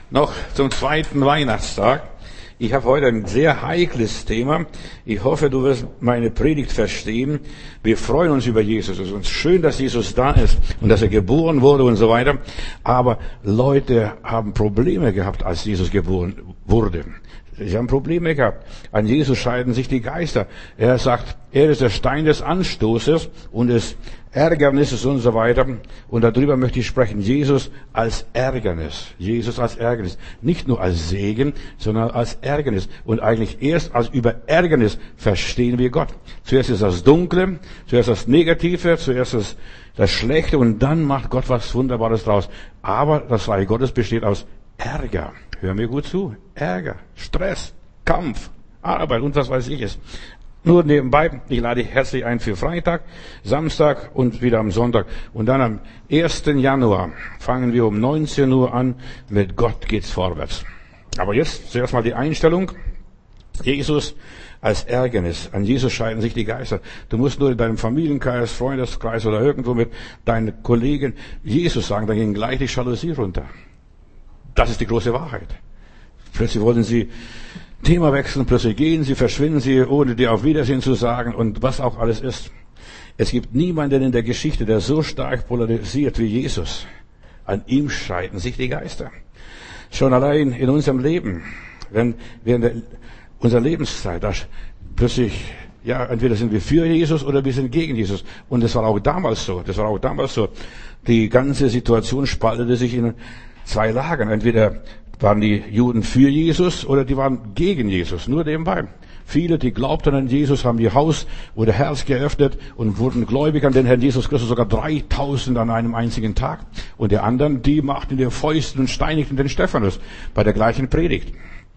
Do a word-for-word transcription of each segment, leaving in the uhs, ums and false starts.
Noch zum zweiten Weihnachtstag. Ich habe heute ein sehr heikles Thema. Ich hoffe, du wirst meine Predigt verstehen. Wir freuen uns über Jesus. Es ist uns schön, dass Jesus da ist und dass er geboren wurde und so weiter. Aber Leute haben Probleme gehabt, als Jesus geboren wurde. Sie haben Probleme gehabt. An Jesus scheiden sich die Geister. Er sagt, er ist der Stein des Anstoßes und des Ärgernisses und so weiter. Und darüber möchte ich sprechen. Jesus als Ärgernis. Jesus als Ärgernis. Nicht nur als Segen, sondern als Ärgernis. Und eigentlich erst als über Ärgernis verstehen wir Gott. Zuerst ist das Dunkle, zuerst das Negative, zuerst das, das Schlechte und dann macht Gott was Wunderbares draus. Aber das Reich Gottes besteht aus Ärger. Hör mir gut zu. Ärger, Stress, Kampf, Arbeit und was weiß ich es. Nur nebenbei, ich lade dich herzlich ein für Freitag, Samstag und wieder am Sonntag. Und dann am ersten Januar fangen wir um neunzehn Uhr an. Mit Gott geht's vorwärts. Aber jetzt zuerst mal die Einstellung. Jesus als Ärgernis. An Jesus scheiden sich die Geister. Du musst nur in deinem Familienkreis, Freundeskreis oder irgendwo mit deinen Kollegen Jesus sagen, dann ging gleich die Jalousie runter. Das ist die große Wahrheit. Plötzlich wollen sie Thema wechseln, plötzlich gehen sie, verschwinden sie, ohne dir auf Wiedersehen zu sagen und was auch alles ist. Es gibt niemanden in der Geschichte, der so stark polarisiert wie Jesus. An ihm scheiden sich die Geister. Schon allein in unserem Leben, wenn während unserer Lebenszeit, da plötzlich, ja, entweder sind wir für Jesus oder wir sind gegen Jesus. Und das war auch damals so. Das war auch damals so. Die ganze Situation spaltete sich in zwei Lagern. Entweder waren die Juden für Jesus oder die waren gegen Jesus. Nur nebenbei. Viele, die glaubten an Jesus, haben ihr Haus oder Herz geöffnet und wurden gläubig an den Herrn Jesus Christus, sogar dreitausend an einem einzigen Tag. Und die anderen, die machten die Fäuste und steinigten den Stephanus bei der gleichen Predigt.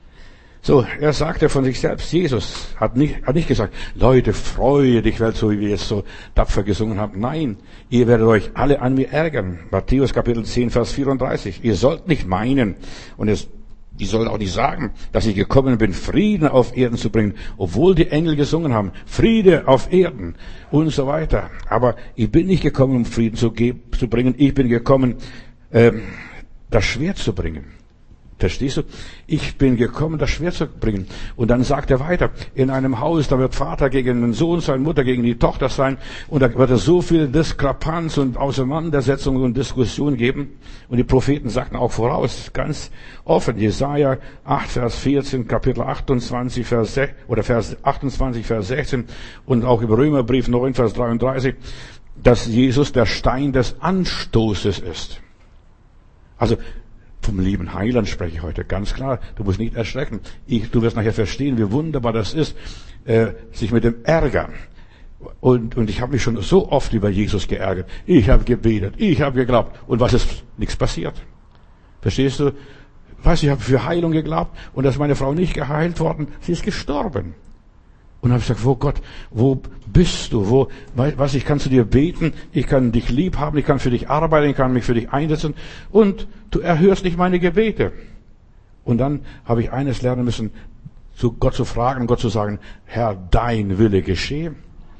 So, er sagte von sich selbst, Jesus hat nicht, hat nicht gesagt, Leute, freue dich, Welt, so wie wir es so tapfer gesungen haben. Nein, ihr werdet euch alle an mir ärgern. Matthäus Kapitel zehn, Vers vierunddreißig. Ihr sollt nicht meinen, und es, ihr sollt auch nicht sagen, dass ich gekommen bin, Frieden auf Erden zu bringen, obwohl die Engel gesungen haben, Friede auf Erden und so weiter. Aber ich bin nicht gekommen, um Frieden zu, zu bringen. Ich bin gekommen, ähm, das Schwert zu bringen. Verstehst du? Ich bin gekommen, das Schwert zu bringen. Und dann sagt er weiter, in einem Haus, da wird Vater gegen den Sohn sein, Mutter gegen die Tochter sein. Und da wird es so viel Diskrepanz und Auseinandersetzungen und Diskussionen geben. Und die Propheten sagten auch voraus, ganz offen, Jesaja acht, Vers vierzehn, Kapitel achtundzwanzig, Vers sechzehn, oder Vers achtundzwanzig, Vers sechzehn und auch im Römerbrief neun, Vers dreiunddreißig, dass Jesus der Stein des Anstoßes ist. Also, vom lieben Heiland spreche ich heute, ganz klar. Du musst nicht erschrecken. Ich, du wirst nachher verstehen, wie wunderbar das ist, äh, sich mit dem Ärger. Und, und ich habe mich schon so oft über Jesus geärgert. Ich habe gebetet, ich habe geglaubt. Und was ist? Nichts passiert. Verstehst du? Weißt du, ich habe für Heilung geglaubt und da ist meine Frau nicht geheilt worden. Sie ist gestorben. Und habe ich gesagt, wo Gott, wo bist du? Wo, was, ich kann zu dir beten, ich kann dich lieb haben, ich kann für dich arbeiten, ich kann mich für dich einsetzen und du erhörst nicht meine Gebete. Und dann habe ich eines lernen müssen, zu Gott zu fragen, Gott zu sagen, Herr, dein Wille geschehe.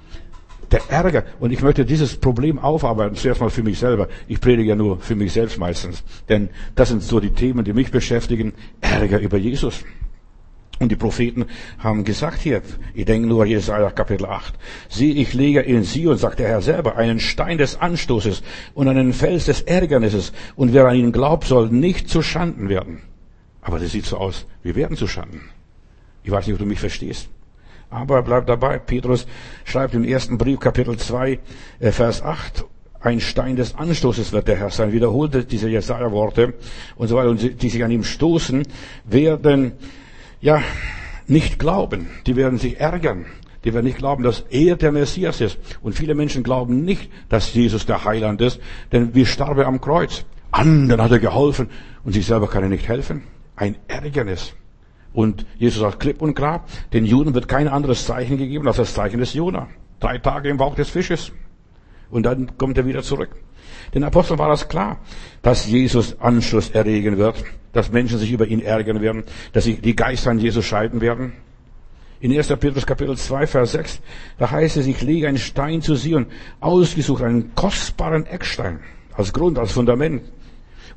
Der Ärger. Und ich möchte dieses Problem aufarbeiten, zuerst mal für mich selber. Ich predige ja nur für mich selbst meistens. Denn das sind so die Themen, die mich beschäftigen. Ärger über Jesus. Und die Propheten haben gesagt hier, ich denke nur an Jesaja Kapitel acht, sieh, ich lege in Sion, sagt der Herr selber, einen Stein des Anstoßes und einen Fels des Ärgernisses, und wer an ihn glaubt, soll nicht zu Schanden werden. Aber das sieht so aus, wir werden zu Schanden. Ich weiß nicht, ob du mich verstehst. Aber bleib dabei, Petrus schreibt im ersten Brief, Kapitel zwei, Vers acht, ein Stein des Anstoßes wird der Herr sein, wiederholt diese Jesaja-Worte und so weiter, und die sich an ihm stoßen, werden ja, nicht glauben. Die werden sich ärgern. Die werden nicht glauben, dass er der Messias ist. Und viele Menschen glauben nicht, dass Jesus der Heiland ist, denn wir starben am Kreuz. Anderen hat er geholfen und sich selber kann er nicht helfen. Ein Ärgernis. Und Jesus sagt klipp und klar, den Juden wird kein anderes Zeichen gegeben als das Zeichen des Jona. Drei Tage im Bauch des Fisches. Und dann kommt er wieder zurück. Den Aposteln war das klar, dass Jesus Anschluss erregen wird, dass Menschen sich über ihn ärgern werden, dass sich die Geister an Jesus scheiden werden. In erster Petrus Kapitel zwei, Vers sechs, da heißt es, ich lege einen Stein zu Sion, ausgesucht, einen kostbaren Eckstein, als Grund, als Fundament.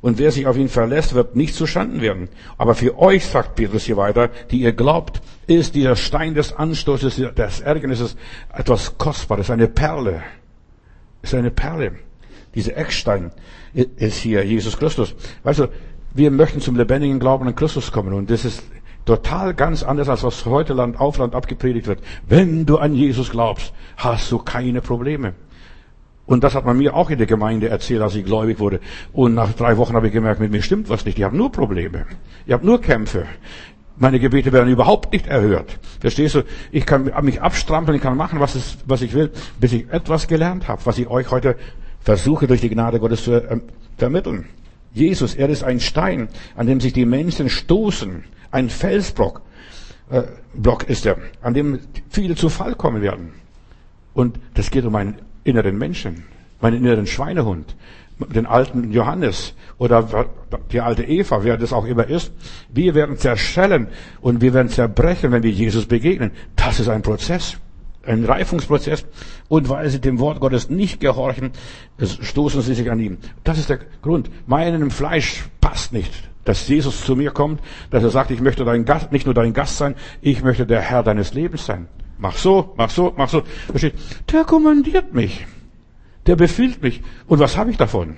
Und wer sich auf ihn verlässt, wird nicht zustanden werden. Aber für euch, sagt Petrus hier weiter, die ihr glaubt, ist dieser Stein des Anstoßes, des Ärgernisses etwas Kostbares, eine Perle. Ist eine Perle. Dieser Eckstein ist hier Jesus Christus. Weißt du, wir möchten zum lebendigen Glauben an Christus kommen. Und das ist total ganz anders, als was heute Land auf Land abgepredigt wird. Wenn du an Jesus glaubst, hast du keine Probleme. Und das hat man mir auch in der Gemeinde erzählt, als ich gläubig wurde. Und nach drei Wochen habe ich gemerkt, mit mir stimmt was nicht. Ich habe nur Probleme. Ich habe nur Kämpfe. Meine Gebete werden überhaupt nicht erhört. Verstehst du? Ich kann mich abstrampeln, ich kann machen, was, es, was ich will, bis ich etwas gelernt habe, was ich euch heute versuche, durch die Gnade Gottes zu äh, vermitteln. Jesus, er ist ein Stein, an dem sich die Menschen stoßen. Ein Felsblock äh, Block ist er, an dem viele zu Fall kommen werden. Und das geht um einen inneren Menschen, meinen inneren Schweinehund, den alten Johannes oder die alte Eva, wer das auch immer ist. Wir werden zerschellen und wir werden zerbrechen, wenn wir Jesus begegnen. Das ist ein Prozess, ein Reifungsprozess. Und weil sie dem Wort Gottes nicht gehorchen, stoßen sie sich an ihm. Das ist der Grund. Meinem Fleisch passt nicht, dass Jesus zu mir kommt, dass er sagt, ich möchte dein Gast, nicht nur dein Gast sein, ich möchte der Herr deines Lebens sein. Mach so, mach so, mach so. Da steht, der kommandiert mich. Der befiehlt mich. Und was habe ich davon?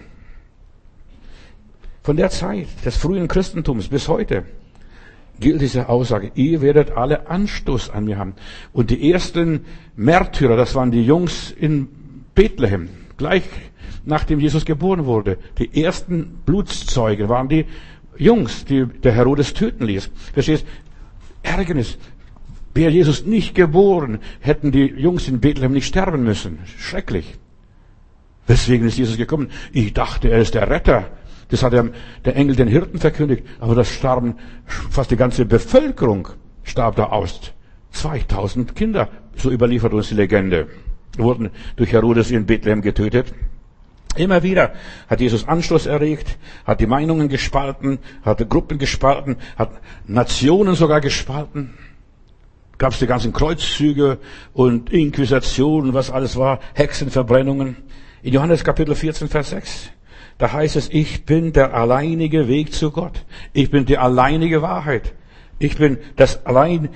Von der Zeit des frühen Christentums bis heute gilt diese Aussage, ihr werdet alle Anstoß an mir haben. Und die ersten Märtyrer, das waren die Jungs in Bethlehem, gleich nachdem Jesus geboren wurde. Die ersten Blutszeugen waren die Jungs, die der Herodes töten ließ. Verstehst? Ärgernis. Wäre Jesus nicht geboren, hätten die Jungs in Bethlehem nicht sterben müssen. Schrecklich. Weswegen ist Jesus gekommen? Ich dachte, er ist der Retter. Das hat der, der Engel den Hirten verkündigt. Aber das starben, fast die ganze Bevölkerung starb da aus. zweitausend Kinder, so überliefert uns die Legende, wurden durch Herodes in Bethlehem getötet. Immer wieder hat Jesus Anstoß erregt, hat die Meinungen gespalten, hat Gruppen gespalten, hat Nationen sogar gespalten. Gab es die ganzen Kreuzzüge und Inquisitionen, was alles war, Hexenverbrennungen. In Johannes Kapitel vierzehn, Vers sechs, da heißt es, ich bin der alleinige Weg zu Gott. Ich bin die alleinige Wahrheit. Ich bin das alleinige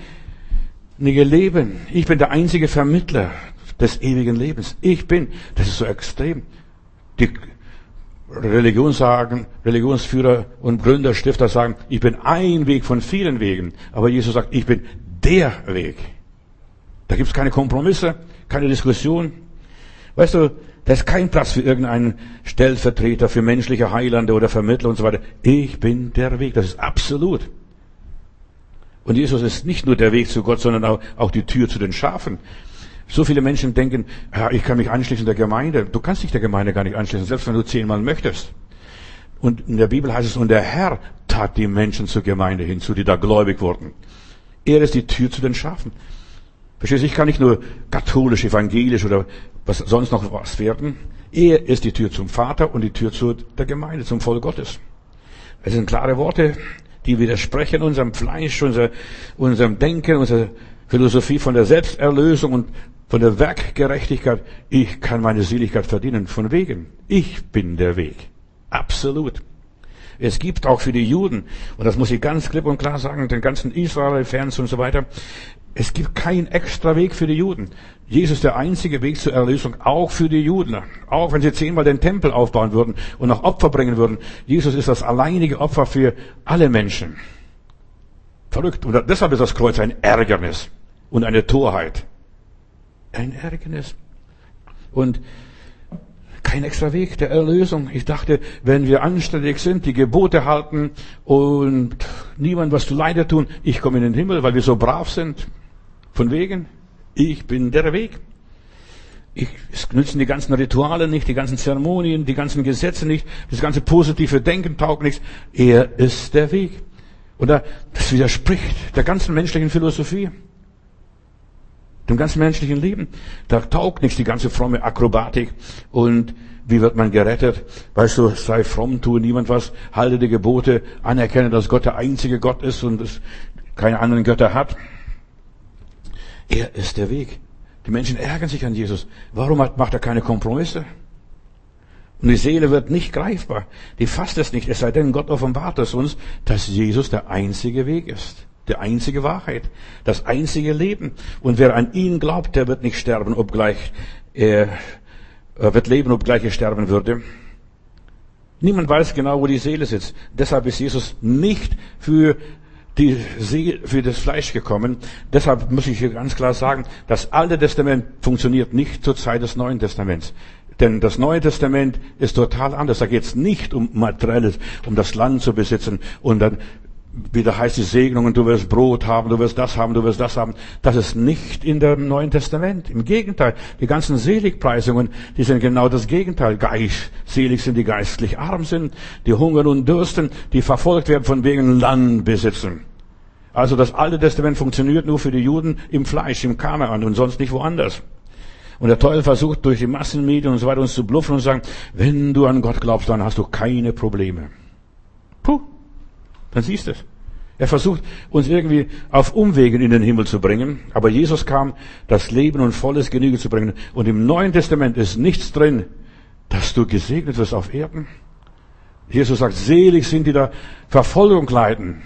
Leben. Ich bin der einzige Vermittler des ewigen Lebens. Ich bin, das ist so extrem. Die Religion sagen, Religionsführer und Gründer, Stifter sagen, ich bin ein Weg von vielen Wegen. Aber Jesus sagt, ich bin der Weg. Da gibt es keine Kompromisse, keine Diskussion. Weißt du, da ist kein Platz für irgendeinen Stellvertreter, für menschliche Heilande oder Vermittler und so weiter. Ich bin der Weg. Das ist absolut. Und Jesus ist nicht nur der Weg zu Gott, sondern auch, auch die Tür zu den Schafen. So viele Menschen denken, ja, ich kann mich anschließen der Gemeinde. Du kannst dich der Gemeinde gar nicht anschließen, selbst wenn du zehnmal möchtest. Und in der Bibel heißt es, und der Herr tat die Menschen zur Gemeinde hinzu, die da gläubig wurden. Er ist die Tür zu den Schafen. Verstehst du, ich kann nicht nur katholisch, evangelisch oder was sonst noch was werden. Er ist die Tür zum Vater und die Tür zu der Gemeinde, zum Volk Gottes. Es sind klare Worte, die widersprechen unserem Fleisch, unser, unserem Denken, unserer Philosophie von der Selbsterlösung und von der Werkgerechtigkeit. Ich kann meine Seligkeit verdienen. Von wegen. Ich bin der Weg. Absolut. Es gibt auch für die Juden, und das muss ich ganz klipp und klar sagen, den ganzen Israel-Fans und so weiter, es gibt keinen extra Weg für die Juden. Jesus ist der einzige Weg zur Erlösung, auch für die Juden. Auch wenn sie zehnmal den Tempel aufbauen würden und noch Opfer bringen würden. Jesus ist das alleinige Opfer für alle Menschen. Verrückt. Und deshalb ist das Kreuz ein Ärgernis und eine Torheit. Ein Ärgernis. Und kein extra Weg der Erlösung. Ich dachte, wenn wir anständig sind, die Gebote halten und niemand was zu Leide tun, ich komme in den Himmel, weil wir so brav sind. Von wegen, ich bin der Weg. Ich, es nützen die ganzen Rituale nicht, die ganzen Zeremonien, die ganzen Gesetze nicht, das ganze positive Denken taugt nichts. Er ist der Weg. Oder das widerspricht der ganzen menschlichen Philosophie, dem ganzen menschlichen Leben. Da taugt nichts, die ganze fromme Akrobatik. Und wie wird man gerettet? Weißt du, sei fromm, tue niemand was, halte die Gebote, anerkenne, dass Gott der einzige Gott ist und es keine anderen Götter hat. Er ist der Weg. Die Menschen ärgern sich an Jesus. Warum macht er keine Kompromisse? Und die Seele wird nicht greifbar. Die fasst es nicht. Es sei denn, Gott offenbart es uns, dass Jesus der einzige Weg ist. Die einzige Wahrheit. Das einzige Leben. Und wer an ihn glaubt, der wird nicht sterben, obgleich er, er wird leben, obgleich er sterben würde. Niemand weiß genau, wo die Seele sitzt. Deshalb ist Jesus nicht für die Seele, für das Fleisch gekommen. Deshalb muss ich hier ganz klar sagen, das Alte Testament funktioniert nicht zur Zeit des Neuen Testaments. Denn das Neue Testament ist total anders. Da geht es nicht um Materielles, um das Land zu besitzen und dann wieder heißt die Segnungen, du wirst Brot haben, du wirst das haben, du wirst das haben. Das ist nicht in dem Neuen Testament. Im Gegenteil, die ganzen Seligpreisungen, die sind genau das Gegenteil. Geist, selig sind die geistlich arm sind, die hungern und dürsten, die verfolgt werden von wegen Landbesitzen. Also das Alte Testament funktioniert nur für die Juden im Fleisch, im Kanaan und sonst nicht woanders. Und der Teufel versucht durch die Massenmedien und so weiter uns zu bluffen und zu sagen, wenn du an Gott glaubst, dann hast du keine Probleme. Puh, dann siehst du es. Er versucht, uns irgendwie auf Umwegen in den Himmel zu bringen. Aber Jesus kam, das Leben und volles Genüge zu bringen. Und im Neuen Testament ist nichts drin, dass du gesegnet wirst auf Erden. Jesus sagt, selig sind die da Verfolgung leiden.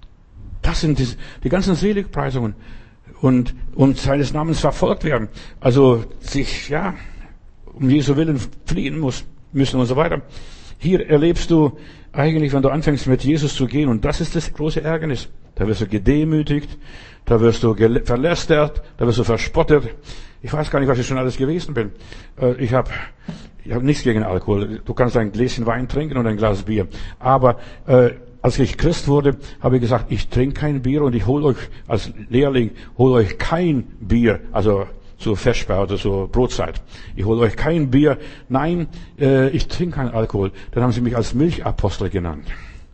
Das sind die, die ganzen Seligpreisungen. Und um seines Namens verfolgt werden. Also sich, ja, um Jesu Willen fliehen muss, müssen und so weiter. Hier erlebst du eigentlich, wenn du anfängst mit Jesus zu gehen, und das ist das große Ärgernis. Da wirst du gedemütigt, da wirst du verlästert, da wirst du verspottet. Ich weiß gar nicht, was ich schon alles gewesen bin. Ich habe ich hab nichts gegen Alkohol. Du kannst ein Gläschen Wein trinken und ein Glas Bier. Aber äh, als ich Christ wurde, habe ich gesagt, ich trinke kein Bier und ich hole euch als Lehrling, hole euch kein Bier, also zur Vesper oder zur Brotzeit. Ich hole euch kein Bier. Nein, äh, ich trinke keinen Alkohol. Dann haben sie mich als Milchapostel genannt.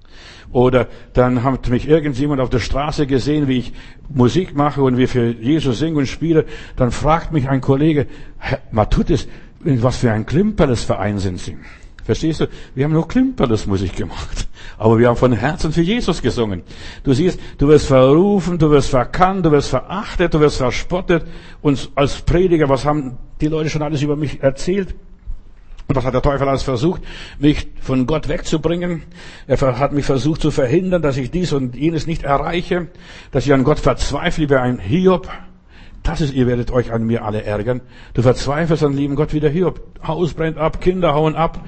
Oder dann hat mich irgendjemand auf der Straße gesehen, wie ich Musik mache und wie für Jesus singe und spiele. Dann fragt mich ein Kollege, Herr Matthäus, in was für ein Klimperles-Verein sind Sie? Verstehst du? Wir haben nur Klimperles Musik gemacht. Aber wir haben von Herzen für Jesus gesungen. Du siehst, du wirst verrufen, du wirst verkannt, du wirst verachtet, du wirst verspottet. Und als Prediger, was haben die Leute schon alles über mich erzählt? Und was hat der Teufel alles versucht? Mich von Gott wegzubringen. Er hat mich versucht zu verhindern, dass ich dies und jenes nicht erreiche, dass ich an Gott verzweifle wie ein Hiob. Das ist, ihr werdet euch an mir alle ärgern. Du verzweifelst an lieben Gott wie der Hiob. Haus brennt ab, Kinder hauen ab.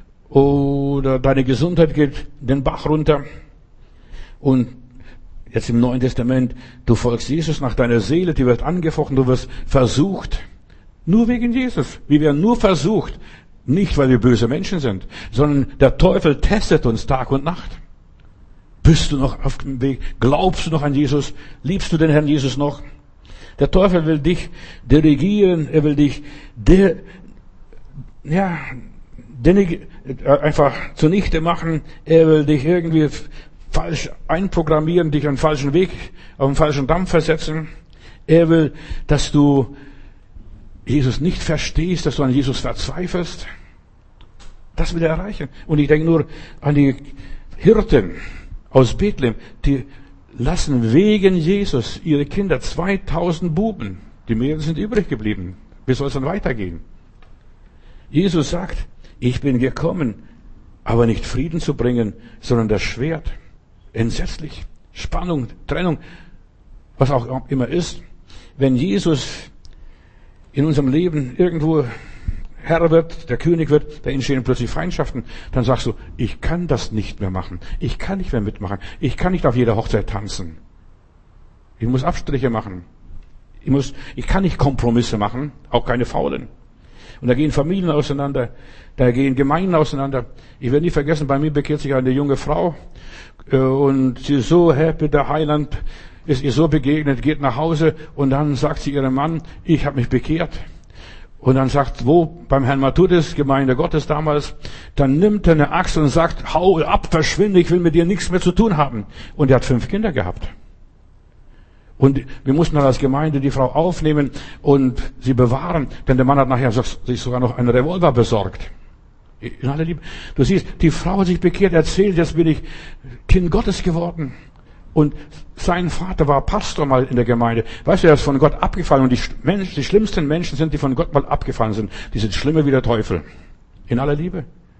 Oder deine Gesundheit geht den Bach runter. Und jetzt im Neuen Testament, du folgst Jesus nach deiner Seele, die wird angefochten, du wirst versucht. Nur wegen Jesus. Wir werden nur versucht. Nicht, weil wir böse Menschen sind, sondern der Teufel testet uns Tag und Nacht. Bist du noch auf dem Weg? Glaubst du noch an Jesus? Liebst du den Herrn Jesus noch? Der Teufel will dich dirigieren, er will dich de, ja, denig, einfach zunichte machen, er will dich irgendwie falsch einprogrammieren, dich einen falschen Weg, auf einen falschen Dampf versetzen. Er will, dass du Jesus nicht verstehst, dass du an Jesus verzweifelst. Das will er erreichen. Und ich denke nur an die Hirten aus Bethlehem, die lassen wegen Jesus ihre Kinder, zweitausend Buben, die Meere sind übrig geblieben. Wie soll es dann weitergehen? Jesus sagt, ich bin gekommen, aber nicht Frieden zu bringen, sondern das Schwert. Entsetzlich. Spannung, Trennung, was auch immer ist. Wenn Jesus in unserem Leben irgendwo Herr wird, der König wird, da entstehen plötzlich Feindschaften, dann sagst du, ich kann das nicht mehr machen. Ich kann nicht mehr mitmachen. Ich kann nicht auf jeder Hochzeit tanzen. Ich muss Abstriche machen. Ich muss, ich kann nicht Kompromisse machen, auch keine faulen. Und da gehen Familien auseinander, da gehen Gemeinden auseinander. Ich werde nie vergessen, bei mir bekehrt sich eine junge Frau, und sie ist so happy, der Heiland ist ihr so begegnet, geht nach Hause und dann sagt sie ihrem Mann, ich habe mich bekehrt. Und dann sagt, wo? Beim Herrn Matthäus, Gemeinde Gottes damals. Dann nimmt er eine Axt und sagt, hau ab, verschwinde, ich will mit dir nichts mehr zu tun haben. Und er hat fünf Kinder gehabt. Und wir mussten dann als Gemeinde die Frau aufnehmen und sie bewahren, denn der Mann hat nachher sich sogar noch einen Revolver besorgt. In aller Liebe. Du siehst, die Frau hat sich bekehrt, erzählt, jetzt bin ich Kind Gottes geworden. Und sein Vater war Pastor mal in der Gemeinde. Weißt du, er ist von Gott abgefallen. Und die, Menschen, die schlimmsten Menschen sind, die von Gott mal abgefallen sind. Die sind schlimmer wie der Teufel. In aller Liebe.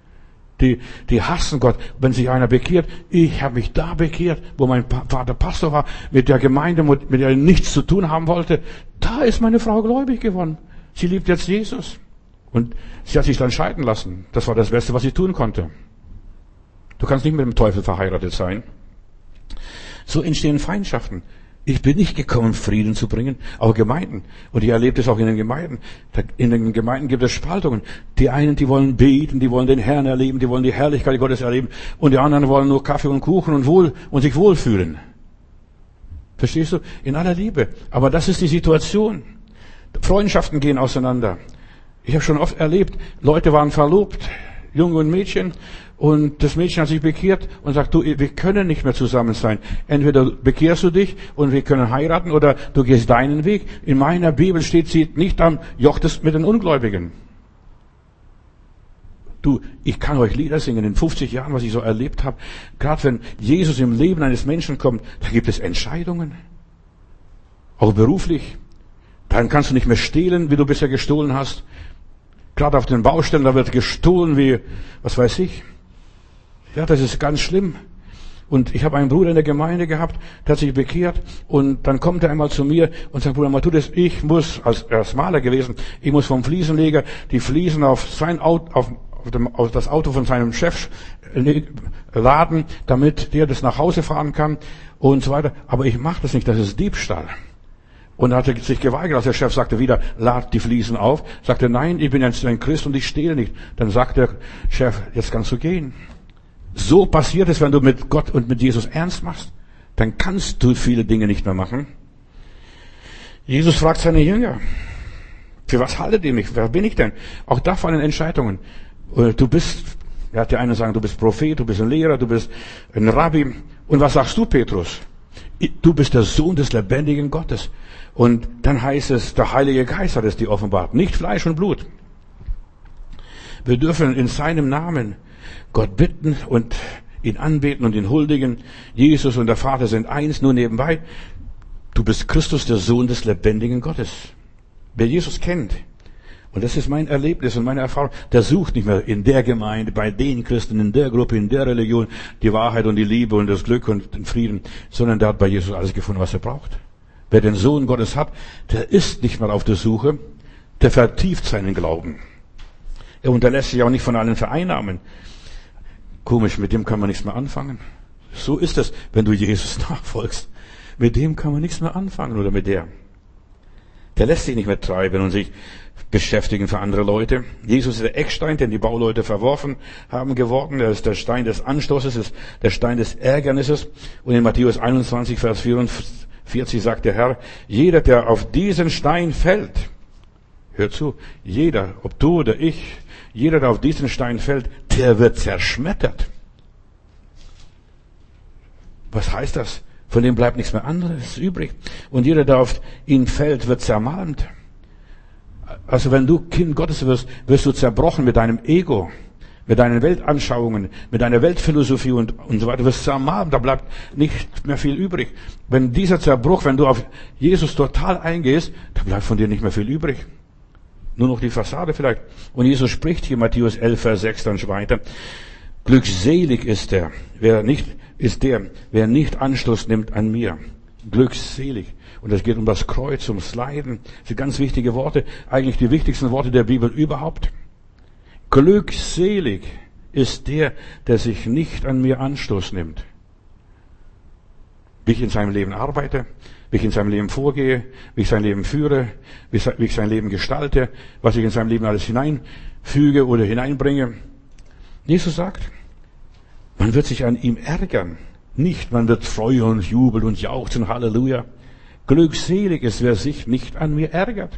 die, die hassen Gott. Wenn sich einer bekehrt, ich habe mich da bekehrt, wo mein Vater Pastor war, mit der Gemeinde, mit der er nichts zu tun haben wollte. Da ist meine Frau gläubig geworden. Sie liebt jetzt Jesus. Und sie hat sich dann scheiden lassen. Das war das Beste, was sie tun konnte. Du kannst nicht mit dem Teufel verheiratet sein. So entstehen Feindschaften. Ich bin nicht gekommen, Frieden zu bringen, aber Gemeinden. Und ich erlebe das auch in den Gemeinden. In den Gemeinden gibt es Spaltungen. Die einen, die wollen beten, die wollen den Herrn erleben, die wollen die Herrlichkeit Gottes erleben. Und die anderen wollen nur Kaffee und Kuchen und wohl, und sich wohlfühlen. Verstehst du? In aller Liebe. Aber das ist die Situation. Freundschaften gehen auseinander. Ich habe schon oft erlebt, Leute waren verlobt, Junge und Mädchen, und das Mädchen hat sich bekehrt und sagt, du, wir können nicht mehr zusammen sein. Entweder bekehrst du dich und wir können heiraten oder du gehst deinen Weg. In meiner Bibel steht sie nicht am Joch des, mit den Ungläubigen. Du, ich kann euch Lieder singen in fünfzig Jahren, was ich so erlebt habe. Gerade wenn Jesus im Leben eines Menschen kommt, da gibt es Entscheidungen. Auch beruflich. Dann kannst du nicht mehr stehlen, wie du bisher gestohlen hast. Gerade auf den Baustellen, da wird gestohlen wie, was weiß ich. Ja, das ist ganz schlimm. Und ich habe einen Bruder in der Gemeinde gehabt, der hat sich bekehrt, und dann kommt er einmal zu mir und sagt, Bruder Matthäus, ich muss, als er ist Maler gewesen, ich muss vom Fliesenleger die Fliesen auf sein Auto, auf, auf, dem, auf das Auto von seinem Chef laden, damit der das nach Hause fahren kann und so weiter. Aber ich mache das nicht, das ist Diebstahl. Und er hatte sich geweigert, als der Chef sagte wieder, lad die Fliesen auf. Sagte, nein, ich bin jetzt ein Christ und ich stehle nicht. Dann sagt der Chef, jetzt kannst du gehen. So passiert es, wenn du mit Gott und mit Jesus ernst machst. Dann kannst du viele Dinge nicht mehr machen. Jesus fragt seine Jünger, für was haltet ihr mich? Wer bin ich denn? Auch da fallen Entscheidungen. Du bist, er hat die einen sagen, du bist Prophet, du bist ein Lehrer, du bist ein Rabbi. Und was sagst du, Petrus? Du bist der Sohn des lebendigen Gottes. Und dann heißt es, der Heilige Geist hat es dir offenbart, nicht Fleisch und Blut. Wir dürfen in seinem Namen Gott bitten und ihn anbeten und ihn huldigen. Jesus und der Vater sind eins, nur nebenbei. Du bist Christus, der Sohn des lebendigen Gottes. Wer Jesus kennt, und das ist mein Erlebnis und meine Erfahrung, der sucht nicht mehr in der Gemeinde, bei den Christen, in der Gruppe, in der Religion die Wahrheit und die Liebe und das Glück und den Frieden, sondern der hat bei Jesus alles gefunden, was er braucht. Wer den Sohn Gottes hat, der ist nicht mehr auf der Suche, der vertieft seinen Glauben. Er unterlässt sich auch nicht von allen Vereinnahmen. Komisch, mit dem kann man nichts mehr anfangen. So ist es, wenn du Jesus nachfolgst. Mit dem kann man nichts mehr anfangen oder mit der. Der lässt sich nicht mehr treiben und sich beschäftigen für andere Leute. Jesus ist der Eckstein, den die Bauleute verworfen haben geworden. Er ist der Stein des Anstoßes, ist der Stein des Ärgernisses. Und in Matthäus einundzwanzig, Vers vierundvierzig sagt der Herr, jeder, der auf diesen Stein fällt, hör zu, jeder, ob du oder ich, jeder, der auf diesen Stein fällt, der wird zerschmettert. Was heißt das? Von dem bleibt nichts mehr anderes übrig. Und jeder, der auf ihn fällt, wird zermalmt. Also wenn du Kind Gottes wirst, wirst du zerbrochen mit deinem Ego, mit deinen Weltanschauungen, mit deiner Weltphilosophie und, und so weiter. Du wirst zermalmt, da bleibt nicht mehr viel übrig. Wenn dieser Zerbruch, wenn du auf Jesus total eingehst, da bleibt von dir nicht mehr viel übrig. Nur noch die Fassade vielleicht. Und Jesus spricht hier, Matthäus elf, Vers sechs, dann weiter. Glückselig ist der, wer nicht, ist der, wer nicht Anstoß nimmt an mir. Glückselig. Und es geht um das Kreuz, ums Leiden. Das sind ganz wichtige Worte. Eigentlich die wichtigsten Worte der Bibel überhaupt. Glückselig ist der, der sich nicht an mir Anstoß nimmt. Wie ich in seinem Leben arbeite, wie ich in seinem Leben vorgehe, wie ich sein Leben führe, wie ich sein Leben gestalte, was ich in seinem Leben alles hineinfüge oder hineinbringe. Jesus sagt, man wird sich an ihm ärgern. Nicht, man wird freuen und jubeln und jauchzen, Halleluja. Glückselig ist, wer sich nicht an mir ärgert.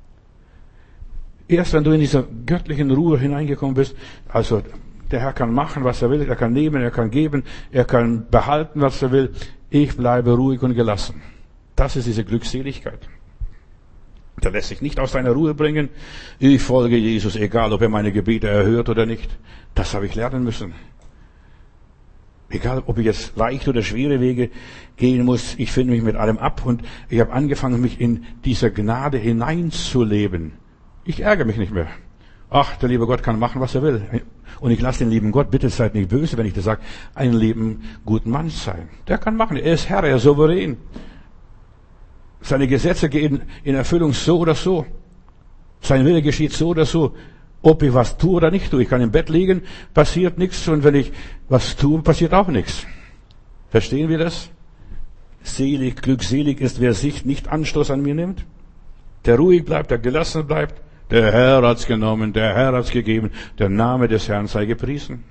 Erst wenn du in dieser göttlichen Ruhe hineingekommen bist, also der Herr kann machen, was er will, er kann nehmen, er kann geben, er kann behalten, was er will. Ich bleibe ruhig und gelassen. Das ist diese Glückseligkeit. Der lässt sich nicht aus seiner Ruhe bringen. Ich folge Jesus, egal ob er meine Gebete erhört oder nicht. Das habe ich lernen müssen. Egal, ob ich jetzt leichte oder schwere Wege gehen muss, ich finde mich mit allem ab und ich habe angefangen, mich in dieser Gnade hineinzuleben. Ich ärgere mich nicht mehr. ach, der liebe Gott kann machen, was er will. Und ich lasse den lieben Gott, bitte seid nicht böse, wenn ich das sage, einen lieben, guten Mann sein. Der kann machen. Er ist Herr, er ist souverän. Seine Gesetze gehen in Erfüllung so oder so. Sein Wille geschieht so oder so. Ob ich was tue oder nicht tue. Ich kann im Bett liegen, passiert nichts. Und wenn ich was tue, passiert auch nichts. Verstehen wir das? Selig, glückselig ist, wer sich nicht Anstoß an mir nimmt. Der ruhig bleibt, der gelassen bleibt. Der Herr hat's genommen, der Herr hat's gegeben. Der Name des Herrn sei gepriesen.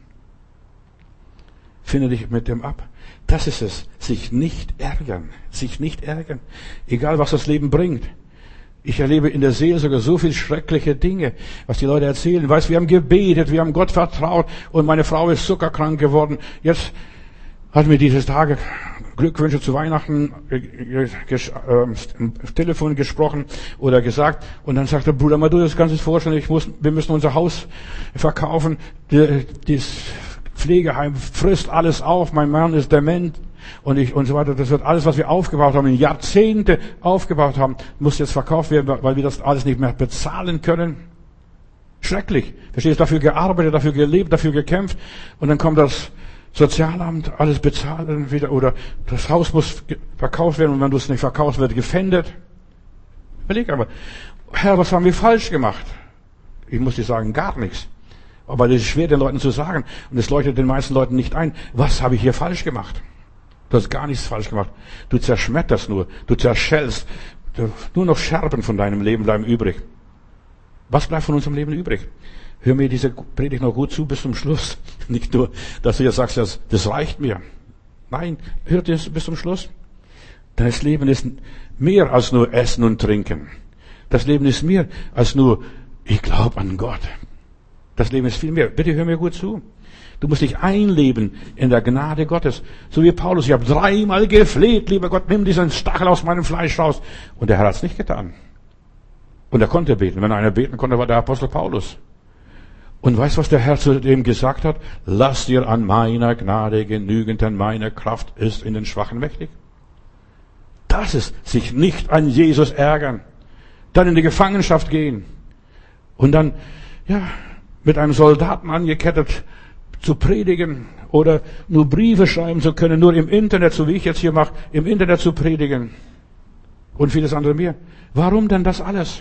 Finde dich mit dem ab. Das ist es. Sich nicht ärgern. Sich nicht ärgern. Egal, was das Leben bringt. Ich erlebe in der Seelsorge so viel schreckliche Dinge, was die Leute erzählen. Weißt, wir haben gebetet, wir haben Gott vertraut und meine Frau ist zuckerkrank geworden. Jetzt hat mir diese Tage Glückwünsche zu Weihnachten äh, am Telefon gesprochen oder gesagt. Und dann sagt der Bruder, mal du, das kannst du dir vorstellen, ich muss, wir müssen unser Haus verkaufen. Die, das Pflegeheim frisst alles auf, mein Mann ist dement. Und ich, und so weiter. Das wird alles, was wir aufgebaut haben, in Jahrzehnte aufgebaut haben, muss jetzt verkauft werden, weil wir das alles nicht mehr bezahlen können. Schrecklich. Verstehst du? Dafür gearbeitet, dafür gelebt, dafür gekämpft. Und dann kommt das Sozialamt, alles bezahlen wieder, oder das Haus muss verkauft werden, und wenn du es nicht verkaufst, wird gefändet. Überleg aber, Herr, was haben wir falsch gemacht? Ich muss dir sagen, gar nichts. Aber das ist schwer, den Leuten zu sagen. Und es leuchtet den meisten Leuten nicht ein. Was habe ich hier falsch gemacht? Du hast gar nichts falsch gemacht. Du zerschmetterst nur. Du zerschellst. Nur noch Scherben von deinem Leben bleiben übrig. Was bleibt von unserem Leben übrig? Hör mir diese Predigt noch gut zu bis zum Schluss. Nicht nur, dass du jetzt sagst, das, das reicht mir. Nein, hör dir bis zum Schluss. Das Leben ist mehr als nur Essen und Trinken. Das Leben ist mehr als nur, ich glaube an Gott. Das Leben ist viel mehr. Bitte hör mir gut zu. Du musst dich einleben in der Gnade Gottes. So wie Paulus. Ich habe dreimal gefleht, lieber Gott, nimm diesen Stachel aus meinem Fleisch raus. Und er hat es nicht getan. Und er konnte beten. Wenn einer beten konnte, war der Apostel Paulus. Und weißt du, was der Herr zu dem gesagt hat? Lass dir an meiner Gnade genügen, denn meine Kraft ist in den Schwachen mächtig. Das ist sich nicht an Jesus ärgern. Dann in die Gefangenschaft gehen. Und dann, ja, mit einem Soldaten angekettet zu predigen oder nur Briefe schreiben zu können, nur im Internet, so wie ich jetzt hier mache, im Internet zu predigen und vieles andere mehr. Warum denn das alles?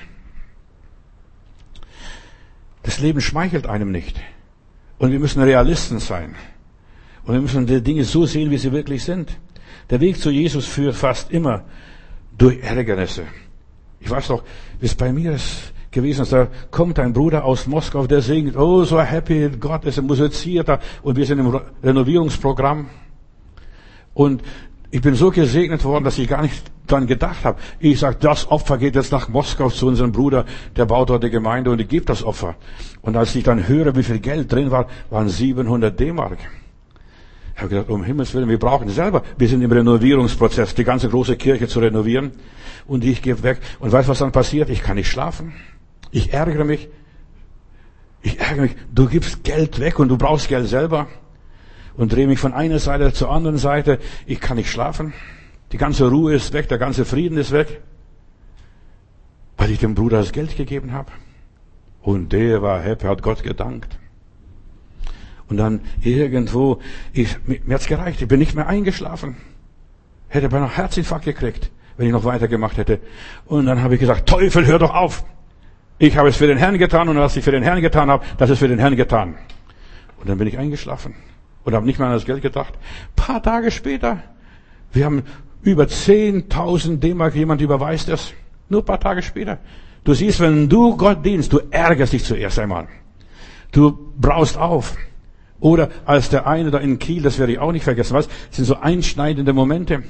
Das Leben schmeichelt einem nicht. Und wir müssen Realisten sein. Und wir müssen die Dinge so sehen, wie sie wirklich sind. Der Weg zu Jesus führt fast immer durch Ärgernisse. Ich weiß doch, wie es bei mir ist gewesen ist. Da kommt ein Bruder aus Moskau, der singt, oh, so happy, Gott ist ein Musizierter, und wir sind im Renovierungsprogramm. Und ich bin so gesegnet worden, dass ich gar nicht dran gedacht habe. Ich sage, das Opfer geht jetzt nach Moskau zu unserem Bruder, der baut dort die Gemeinde, und ich gebe das Opfer. Und als ich dann höre, wie viel Geld drin war, waren siebenhundert D-Mark. Ich habe gedacht, um Himmels Willen, wir brauchen selber. Wir sind im Renovierungsprozess, die ganze große Kirche zu renovieren. Und ich gebe weg. Und weißt du, was dann passiert? Ich kann nicht schlafen. Ich ärgere mich. Ich ärgere mich. Du gibst Geld weg und du brauchst Geld selber. Und drehe mich von einer Seite zur anderen Seite. Ich kann nicht schlafen. Die ganze Ruhe ist weg, der ganze Frieden ist weg. Weil ich dem Bruder das Geld gegeben habe. Und der war happy, hat Gott gedankt. Und dann irgendwo, ich, mir hat's gereicht, ich bin nicht mehr eingeschlafen. Hätte beinahe einen Herzinfarkt gekriegt, wenn ich noch weitergemacht hätte. Und dann habe ich gesagt, Teufel, hör doch auf. Ich habe es für den Herrn getan, und was ich für den Herrn getan habe, das ist für den Herrn getan. Und dann bin ich eingeschlafen und habe nicht mehr an das Geld gedacht. Ein paar Tage später, wir haben über zehntausend D-Mark, jemand überweist es. Nur ein paar Tage später. Du siehst, wenn du Gott dienst, du ärgerst dich zuerst einmal. Du braust auf. Oder als der eine da in Kiel, das werde ich auch nicht vergessen, was, das sind so einschneidende Momente.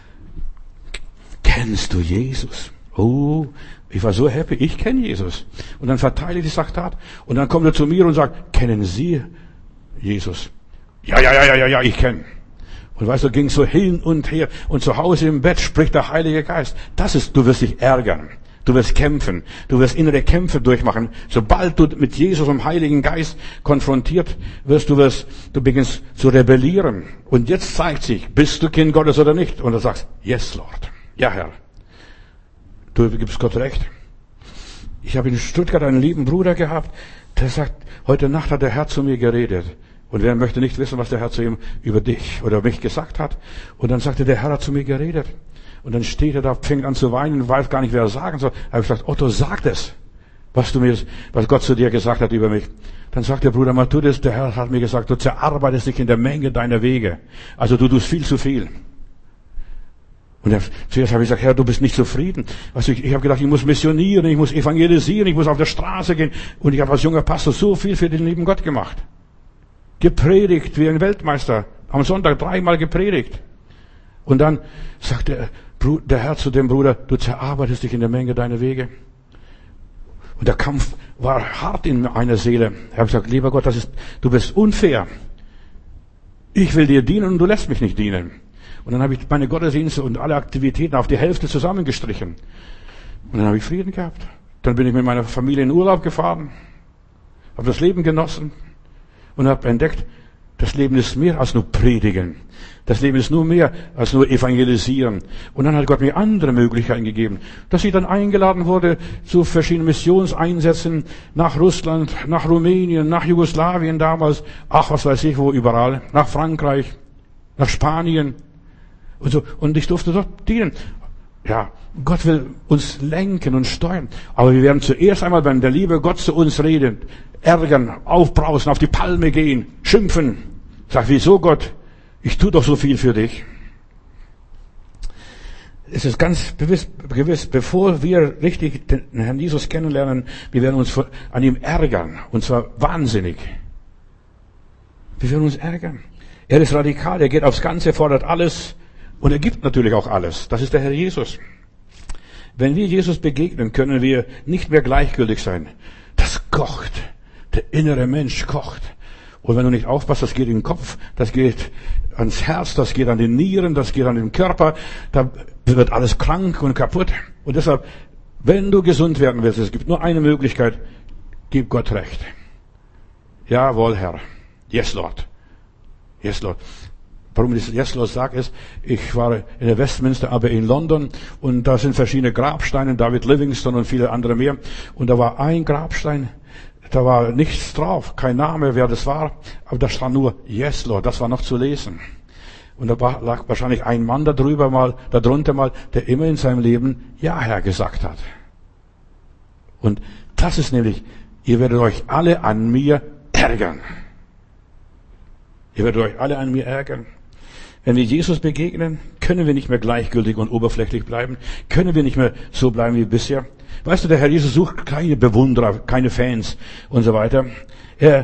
Kennst du Jesus? Oh, ich war so happy, ich kenne Jesus. Und dann verteile ich die Saktat. Und dann kommt er zu mir und sagt, kennen Sie Jesus? Ja, ja, ja, ja, ja, ja, ich kenne. Und weißt du, ging so hin und her. Und zu Hause im Bett spricht der Heilige Geist. Das ist, du wirst dich ärgern. Du wirst kämpfen. Du wirst innere Kämpfe durchmachen. Sobald du mit Jesus und dem Heiligen Geist konfrontiert wirst, du wirst, du beginnst zu rebellieren. Und jetzt zeigt sich, bist du Kind Gottes oder nicht? Und du sagst, yes, Lord. Ja, Herr. Du gibst Gott recht. Ich habe in Stuttgart einen lieben Bruder gehabt, Der sagt, heute Nacht hat der Herr zu mir geredet. Und wer möchte nicht wissen, was der Herr zu ihm über dich oder mich gesagt hat? Und dann sagte, der Herr hat zu mir geredet. Und dann steht er da, fängt an zu weinen, weiß gar nicht, wer er sagen soll. Da habe ich gesagt, Otto, sag es, was du mir, was Gott zu dir gesagt hat über mich. Dann sagt der Bruder Matthäus, der Herr hat mir gesagt, du zerarbeitest dich in der Menge deiner Wege. Also du tust viel zu viel. Und er, zuerst habe ich gesagt, Herr, du bist nicht zufrieden. Also ich, ich habe gedacht, ich muss missionieren, ich muss evangelisieren, ich muss auf der Straße gehen. Und ich habe als junger Pastor so viel für den lieben Gott gemacht. Gepredigt wie ein Weltmeister. Am Sonntag dreimal gepredigt. Und dann sagt der, der Herr zu dem Bruder, du zerarbeitest dich in der Menge deiner Wege. Und der Kampf war hart in meiner Seele. Ich habe gesagt, lieber Gott, das ist, du bist unfair. Ich will dir dienen und du lässt mich nicht dienen. Und dann habe ich meine Gottesdienste und alle Aktivitäten auf die Hälfte zusammengestrichen. Und dann habe ich Frieden gehabt. Dann bin ich mit meiner Familie in Urlaub gefahren, habe das Leben genossen und habe entdeckt, das Leben ist mehr als nur Predigen. Das Leben ist nur mehr als nur Evangelisieren. Und dann hat Gott mir andere Möglichkeiten gegeben, dass ich dann eingeladen wurde zu verschiedenen Missionseinsätzen nach Russland, nach Rumänien, nach Jugoslawien damals, ach was weiß ich wo, überall, nach Frankreich, nach Spanien und so. Und ich durfte dort dienen. Ja, Gott will uns lenken und steuern. Aber wir werden zuerst einmal, wenn der liebe Gott zu uns redet, ärgern, aufbrausen, auf die Palme gehen, schimpfen. Sag, wieso Gott? Ich tue doch so viel für dich. Es ist ganz gewiss, gewiss, bevor wir richtig den Herrn Jesus kennenlernen, wir werden uns an ihm ärgern. Und zwar wahnsinnig. Wir werden uns ärgern. Er ist radikal, er geht aufs Ganze, fordert alles. Und er gibt natürlich auch alles. Das ist der Herr Jesus. Wenn wir Jesus begegnen, können wir nicht mehr gleichgültig sein. Das kocht. Der innere Mensch kocht. Und wenn du nicht aufpasst, das geht in den Kopf, das geht ans Herz, das geht an die Nieren, das geht an den Körper, da wird alles krank und kaputt. Und deshalb, wenn du gesund werden willst, es gibt nur eine Möglichkeit, gib Gott recht. Jawohl, Herr. Yes, Lord. Yes, Lord. Warum ich das Yes, Lord sage, ist, ich war in der Westminster Abbey in London und da sind verschiedene Grabsteine, David Livingstone und viele andere mehr. Und da war ein Grabstein, da war nichts drauf, kein Name, wer das war, aber da stand nur Yes, Lord, das war noch zu lesen. Und da war, lag wahrscheinlich ein Mann da drüber mal, da drunter mal, der immer in seinem Leben Ja, Herr gesagt hat. Und das ist nämlich, ihr werdet euch alle an mir ärgern. Ihr werdet euch alle an mir ärgern. Wenn wir Jesus begegnen, können wir nicht mehr gleichgültig und oberflächlich bleiben, können wir nicht mehr so bleiben wie bisher. Weißt du, der Herr Jesus sucht keine Bewunderer, keine Fans und so weiter. Er,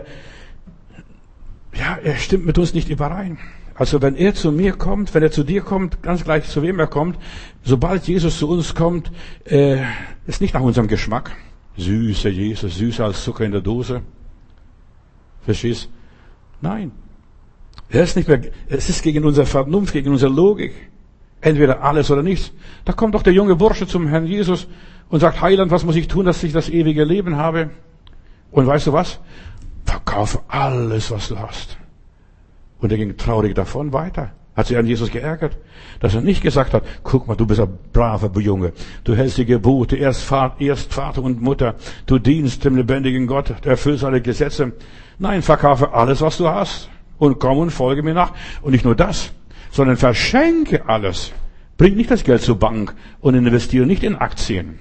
ja, er stimmt mit uns nicht überein. Also wenn er zu mir kommt, wenn er zu dir kommt, ganz gleich zu wem er kommt, sobald Jesus zu uns kommt, äh, ist nicht nach unserem Geschmack. Süßer Jesus, süßer als Zucker in der Dose. Verstehst? Nein. Er ist nicht mehr, es ist gegen unsere Vernunft, gegen unsere Logik. Entweder alles oder nichts. Da kommt doch der junge Bursche zum Herrn Jesus und sagt, Heiland, was muss ich tun, dass ich das ewige Leben habe? Und weißt du was? Verkaufe alles, was du hast. Und er ging traurig davon weiter. Hat sich an Jesus geärgert, dass er nicht gesagt hat, guck mal, du bist ein braver Junge. Du hältst die Gebote, erst Vater, erst Vater und Mutter. Du dienst dem lebendigen Gott, du erfüllst alle Gesetze. Nein, verkaufe alles, was du hast. Und komm und folge mir nach. Und nicht nur das, sondern verschenke alles. Bring nicht das Geld zur Bank und investiere nicht in Aktien.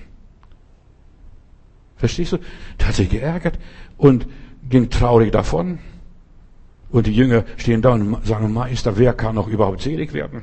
Verstehst du? Der hat sich geärgert und ging traurig davon. Und die Jünger stehen da und sagen, Meister, wer kann noch überhaupt selig werden?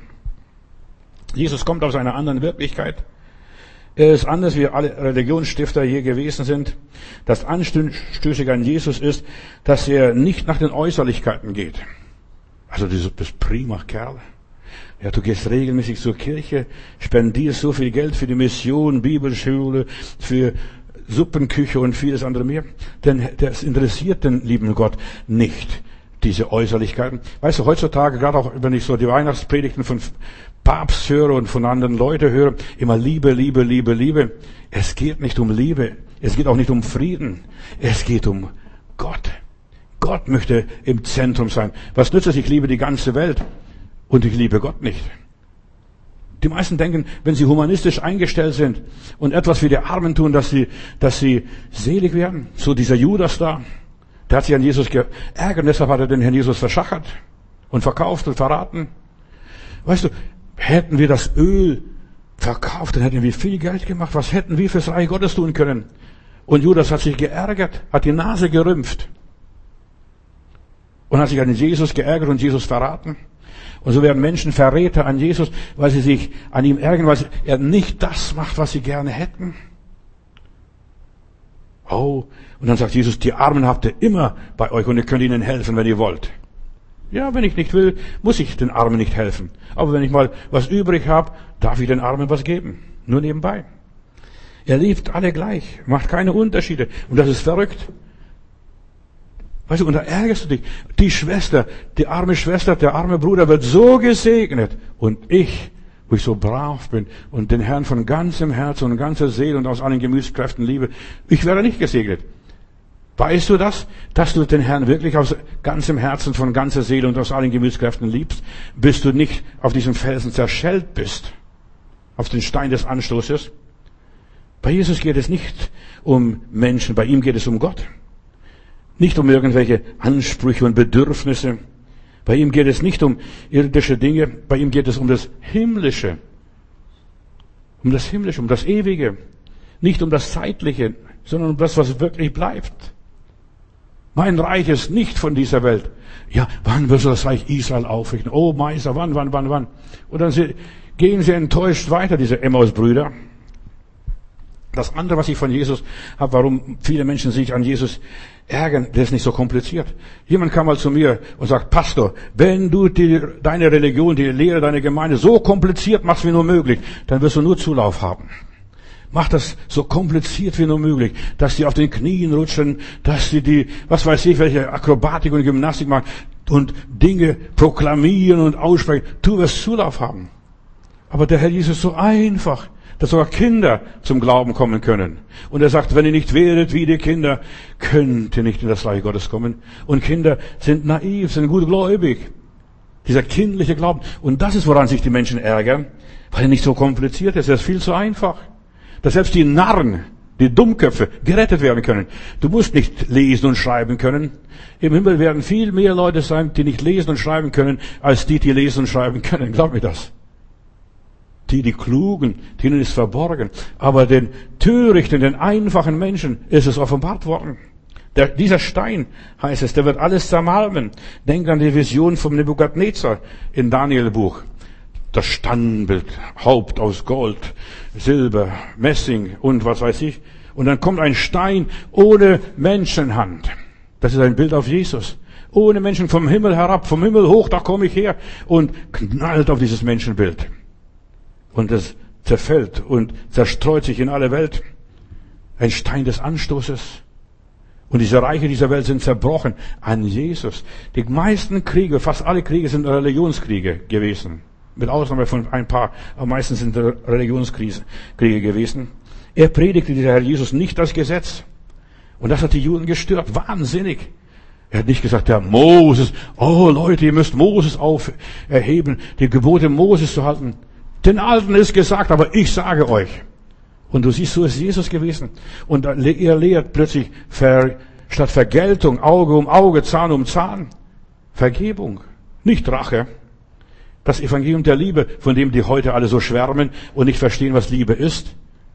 Jesus kommt aus einer anderen Wirklichkeit. Er ist anders, wie alle Religionsstifter je gewesen sind. Das Anstößige an Jesus ist, dass er nicht nach den Äußerlichkeiten geht. Also du bist prima Kerl. Ja, du gehst regelmäßig zur Kirche, spendierst so viel Geld für die Mission, Bibelschule, für Suppenküche und vieles andere mehr. Denn das interessiert den lieben Gott nicht, diese Äußerlichkeiten. Weißt du, heutzutage, gerade auch wenn ich so die Weihnachtspredigten von Papst höre und von anderen Leuten höre, immer Liebe, Liebe, Liebe, Liebe. Es geht nicht um Liebe. Es geht auch nicht um Frieden. Es geht um Gott. Gott möchte im Zentrum sein. Was nützt es? Ich liebe die ganze Welt und ich liebe Gott nicht. Die meisten denken, wenn sie humanistisch eingestellt sind und etwas für die Armen tun, dass sie, dass sie selig werden. So dieser Judas da, der hat sich an Jesus geärgert und deshalb hat er den Herrn Jesus verschachert und verkauft und verraten. Weißt du, hätten wir das Öl verkauft, dann hätten wir viel Geld gemacht. Was hätten wir fürs Reich Gottes tun können? Und Judas hat sich geärgert, hat die Nase gerümpft und hat sich an Jesus geärgert und Jesus verraten. Und so werden Menschen Verräter an Jesus, weil sie sich an ihm ärgern, weil er nicht das macht, was sie gerne hätten. Oh, und dann sagt Jesus, die Armen habt ihr immer bei euch und ihr könnt ihnen helfen, wenn ihr wollt. Ja, wenn ich nicht will, muss ich den Armen nicht helfen. Aber wenn ich mal was übrig habe, darf ich den Armen was geben. Nur nebenbei. Er liebt alle gleich, macht keine Unterschiede. Und das ist verrückt. Weißt du, und da ärgerst du dich. Die Schwester, die arme Schwester, der arme Bruder wird so gesegnet. Und ich, wo ich so brav bin und den Herrn von ganzem Herzen und ganzer Seele und aus allen Gemütskräften liebe, ich werde nicht gesegnet. Weißt du das? Dass du den Herrn wirklich aus ganzem Herzen, von ganzer Seele und aus allen Gemütskräften liebst, bis du nicht auf diesem Felsen zerschellt bist. Auf den Stein des Anstoßes. Bei Jesus geht es nicht um Menschen, bei ihm geht es um Gott. Nicht um irgendwelche Ansprüche und Bedürfnisse. Bei ihm geht es nicht um irdische Dinge, bei ihm geht es um das Himmlische. Um das Himmlische, um das Ewige. Nicht um das Zeitliche, sondern um das, was wirklich bleibt. Mein Reich ist nicht von dieser Welt. Ja, wann wirst du das Reich Israel aufrichten? Oh Meister, wann, wann, wann, wann? Und dann sie, gehen sie enttäuscht weiter, diese Emmaus-Brüder. Das andere, was ich von Jesus habe, warum viele Menschen sich an Jesus ärgern, das ist nicht so kompliziert. Jemand kam mal zu mir und sagt, Pastor, wenn du die, deine Religion, die Lehre deiner Gemeinde so kompliziert machst wie nur möglich, dann wirst du nur Zulauf haben. Mach das so kompliziert wie nur möglich, dass die auf den Knien rutschen, dass die die, was weiß ich, welche Akrobatik und Gymnastik machen und Dinge proklamieren und aussprechen. Du wirst Zulauf haben. Aber der Herr Jesus ist so einfach, dass sogar Kinder zum Glauben kommen können. Und er sagt, wenn ihr nicht wäret wie die Kinder, könnt ihr nicht in das Reich Gottes kommen. Und Kinder sind naiv, sind gutgläubig. Dieser kindliche Glauben. Und das ist, woran sich die Menschen ärgern, weil er nicht so kompliziert ist. Er ist viel zu einfach. Dass selbst die Narren, die Dummköpfe, gerettet werden können. Du musst nicht lesen und schreiben können. Im Himmel werden viel mehr Leute sein, die nicht lesen und schreiben können, als die, die lesen und schreiben können. Glaub mir das. Die, die Klugen, denen ist verborgen. Aber den törichten, den einfachen Menschen ist es offenbart worden. Der, dieser Stein, heißt es, der wird alles zermalmen. Denk an die Vision vom Nebukadnezar in Daniel-Buch. Das Standbild, Haupt aus Gold, Silber, Messing und was weiß ich. Und dann kommt ein Stein ohne Menschenhand. Das ist ein Bild auf Jesus. Ohne Menschen vom Himmel herab, vom Himmel hoch, da komme ich her und knallt auf dieses Menschenbild. Und es zerfällt und zerstreut sich in alle Welt. Ein Stein des Anstoßes. Und diese Reiche dieser Welt sind zerbrochen an Jesus. Die meisten Kriege, fast alle Kriege sind Religionskriege gewesen. Mit Ausnahme von ein paar, aber meistens sind Religionskriege gewesen. Er predigte, dieser Herr Jesus, nicht das Gesetz. Und das hat die Juden gestört. Wahnsinnig. Er hat nicht gesagt, der Moses, oh Leute, ihr müsst Moses auferheben, die Gebote Moses zu halten. Den Alten ist gesagt, aber ich sage euch. Und du siehst, so ist Jesus gewesen. Und er lehrt plötzlich ver, statt Vergeltung, Auge um Auge, Zahn um Zahn, Vergebung, nicht Rache. Das Evangelium der Liebe, von dem die heute alle so schwärmen und nicht verstehen, was Liebe ist.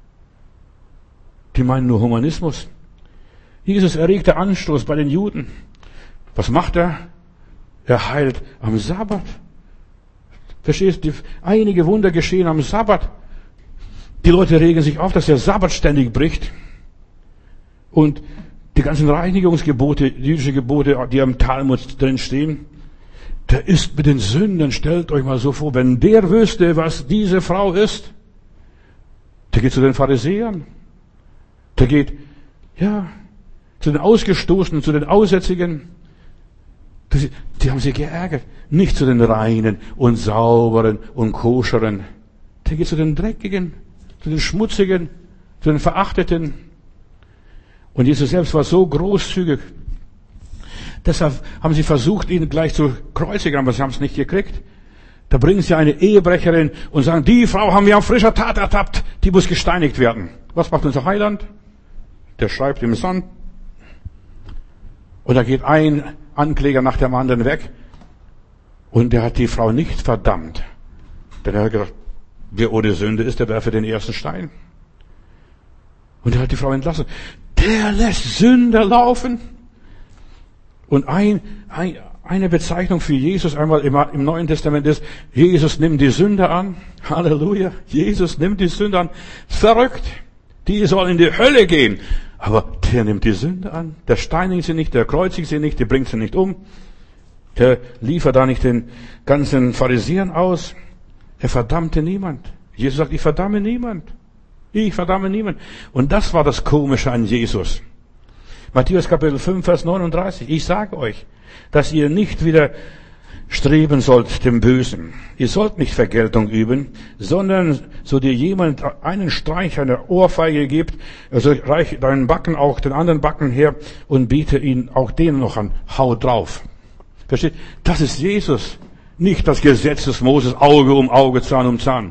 Die meinen nur Humanismus. Jesus erregte Anstoß bei den Juden. Was macht er? Er heilt am Sabbat. Verstehst du? Einige Wunder geschehen am Sabbat. Die Leute regen sich auf, dass der Sabbat ständig bricht. Und die ganzen Reinigungsgebote, die jüdischen Gebote, die am Talmud drin stehen, der ist mit den Sündern. Stellt euch mal so vor, wenn der wüsste, was diese Frau ist, der geht zu den Pharisäern, der geht, ja, zu den Ausgestoßenen, zu den Aussätzigen. Die, die haben sich geärgert. Nicht zu den Reinen und Sauberen und Koscheren. Der geht zu den Dreckigen, zu den Schmutzigen, zu den Verachteten. Und Jesus selbst war so großzügig. Deshalb haben sie versucht, ihn gleich zu kreuzigen, aber sie haben es nicht gekriegt. Da bringen sie eine Ehebrecherin und sagen, die Frau haben wir auf frischer Tat ertappt, die muss gesteinigt werden. Was macht unser Heiland? Der schreibt im Sand. Und da geht ein Ankläger nach dem anderen weg. Und der hat die Frau nicht verdammt. Denn er hat gedacht, wer ohne Sünde ist, der werfe den ersten Stein. Und er hat die Frau entlassen. Der lässt Sünder laufen. Und ein, ein, eine Bezeichnung für Jesus einmal im, im Neuen Testament ist, Jesus nimmt die Sünder an. Halleluja. Jesus nimmt die Sünder an. Verrückt. Die sollen in die Hölle gehen. Aber der nimmt die Sünder an. Der steinigt sie nicht, der kreuzigt sie nicht, der bringt sie nicht um. Der liefert da nicht den ganzen Pharisäern aus. Er verdammte niemand. Jesus sagt, ich verdamme niemand. Ich verdamme niemand. Und das war das Komische an Jesus. Matthäus Kapitel fünf, Vers neununddreißig. Ich sage euch, dass ihr nicht wieder streben sollt dem Bösen. Ihr sollt nicht Vergeltung üben, sondern so dir jemand einen Streich, eine Ohrfeige gibt, also reich deinen Backen auch den anderen Backen her und biete ihn auch denen noch an. Hau drauf. Versteht? Das ist Jesus. Nicht das Gesetz des Moses, Auge um Auge, Zahn um Zahn.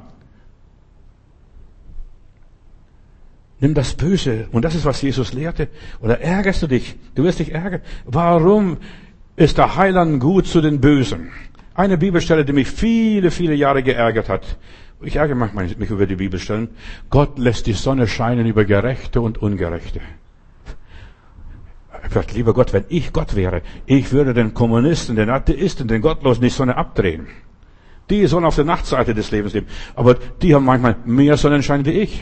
Nimm das Böse. Und das ist, was Jesus lehrte. Oder ärgerst du dich? Du wirst dich ärgern. Warum ist der Heiland gut zu den Bösen? Eine Bibelstelle, die mich viele, viele Jahre geärgert hat. Ich ärgere manchmal mich über die Bibelstellen. Gott lässt die Sonne scheinen über Gerechte und Ungerechte. Ich habe gesagt, lieber Gott, wenn ich Gott wäre, ich würde den Kommunisten, den Atheisten, den Gottlosen die Sonne abdrehen. Die sollen auf der Nachtseite des Lebens leben. Aber die haben manchmal mehr Sonnenschein wie ich.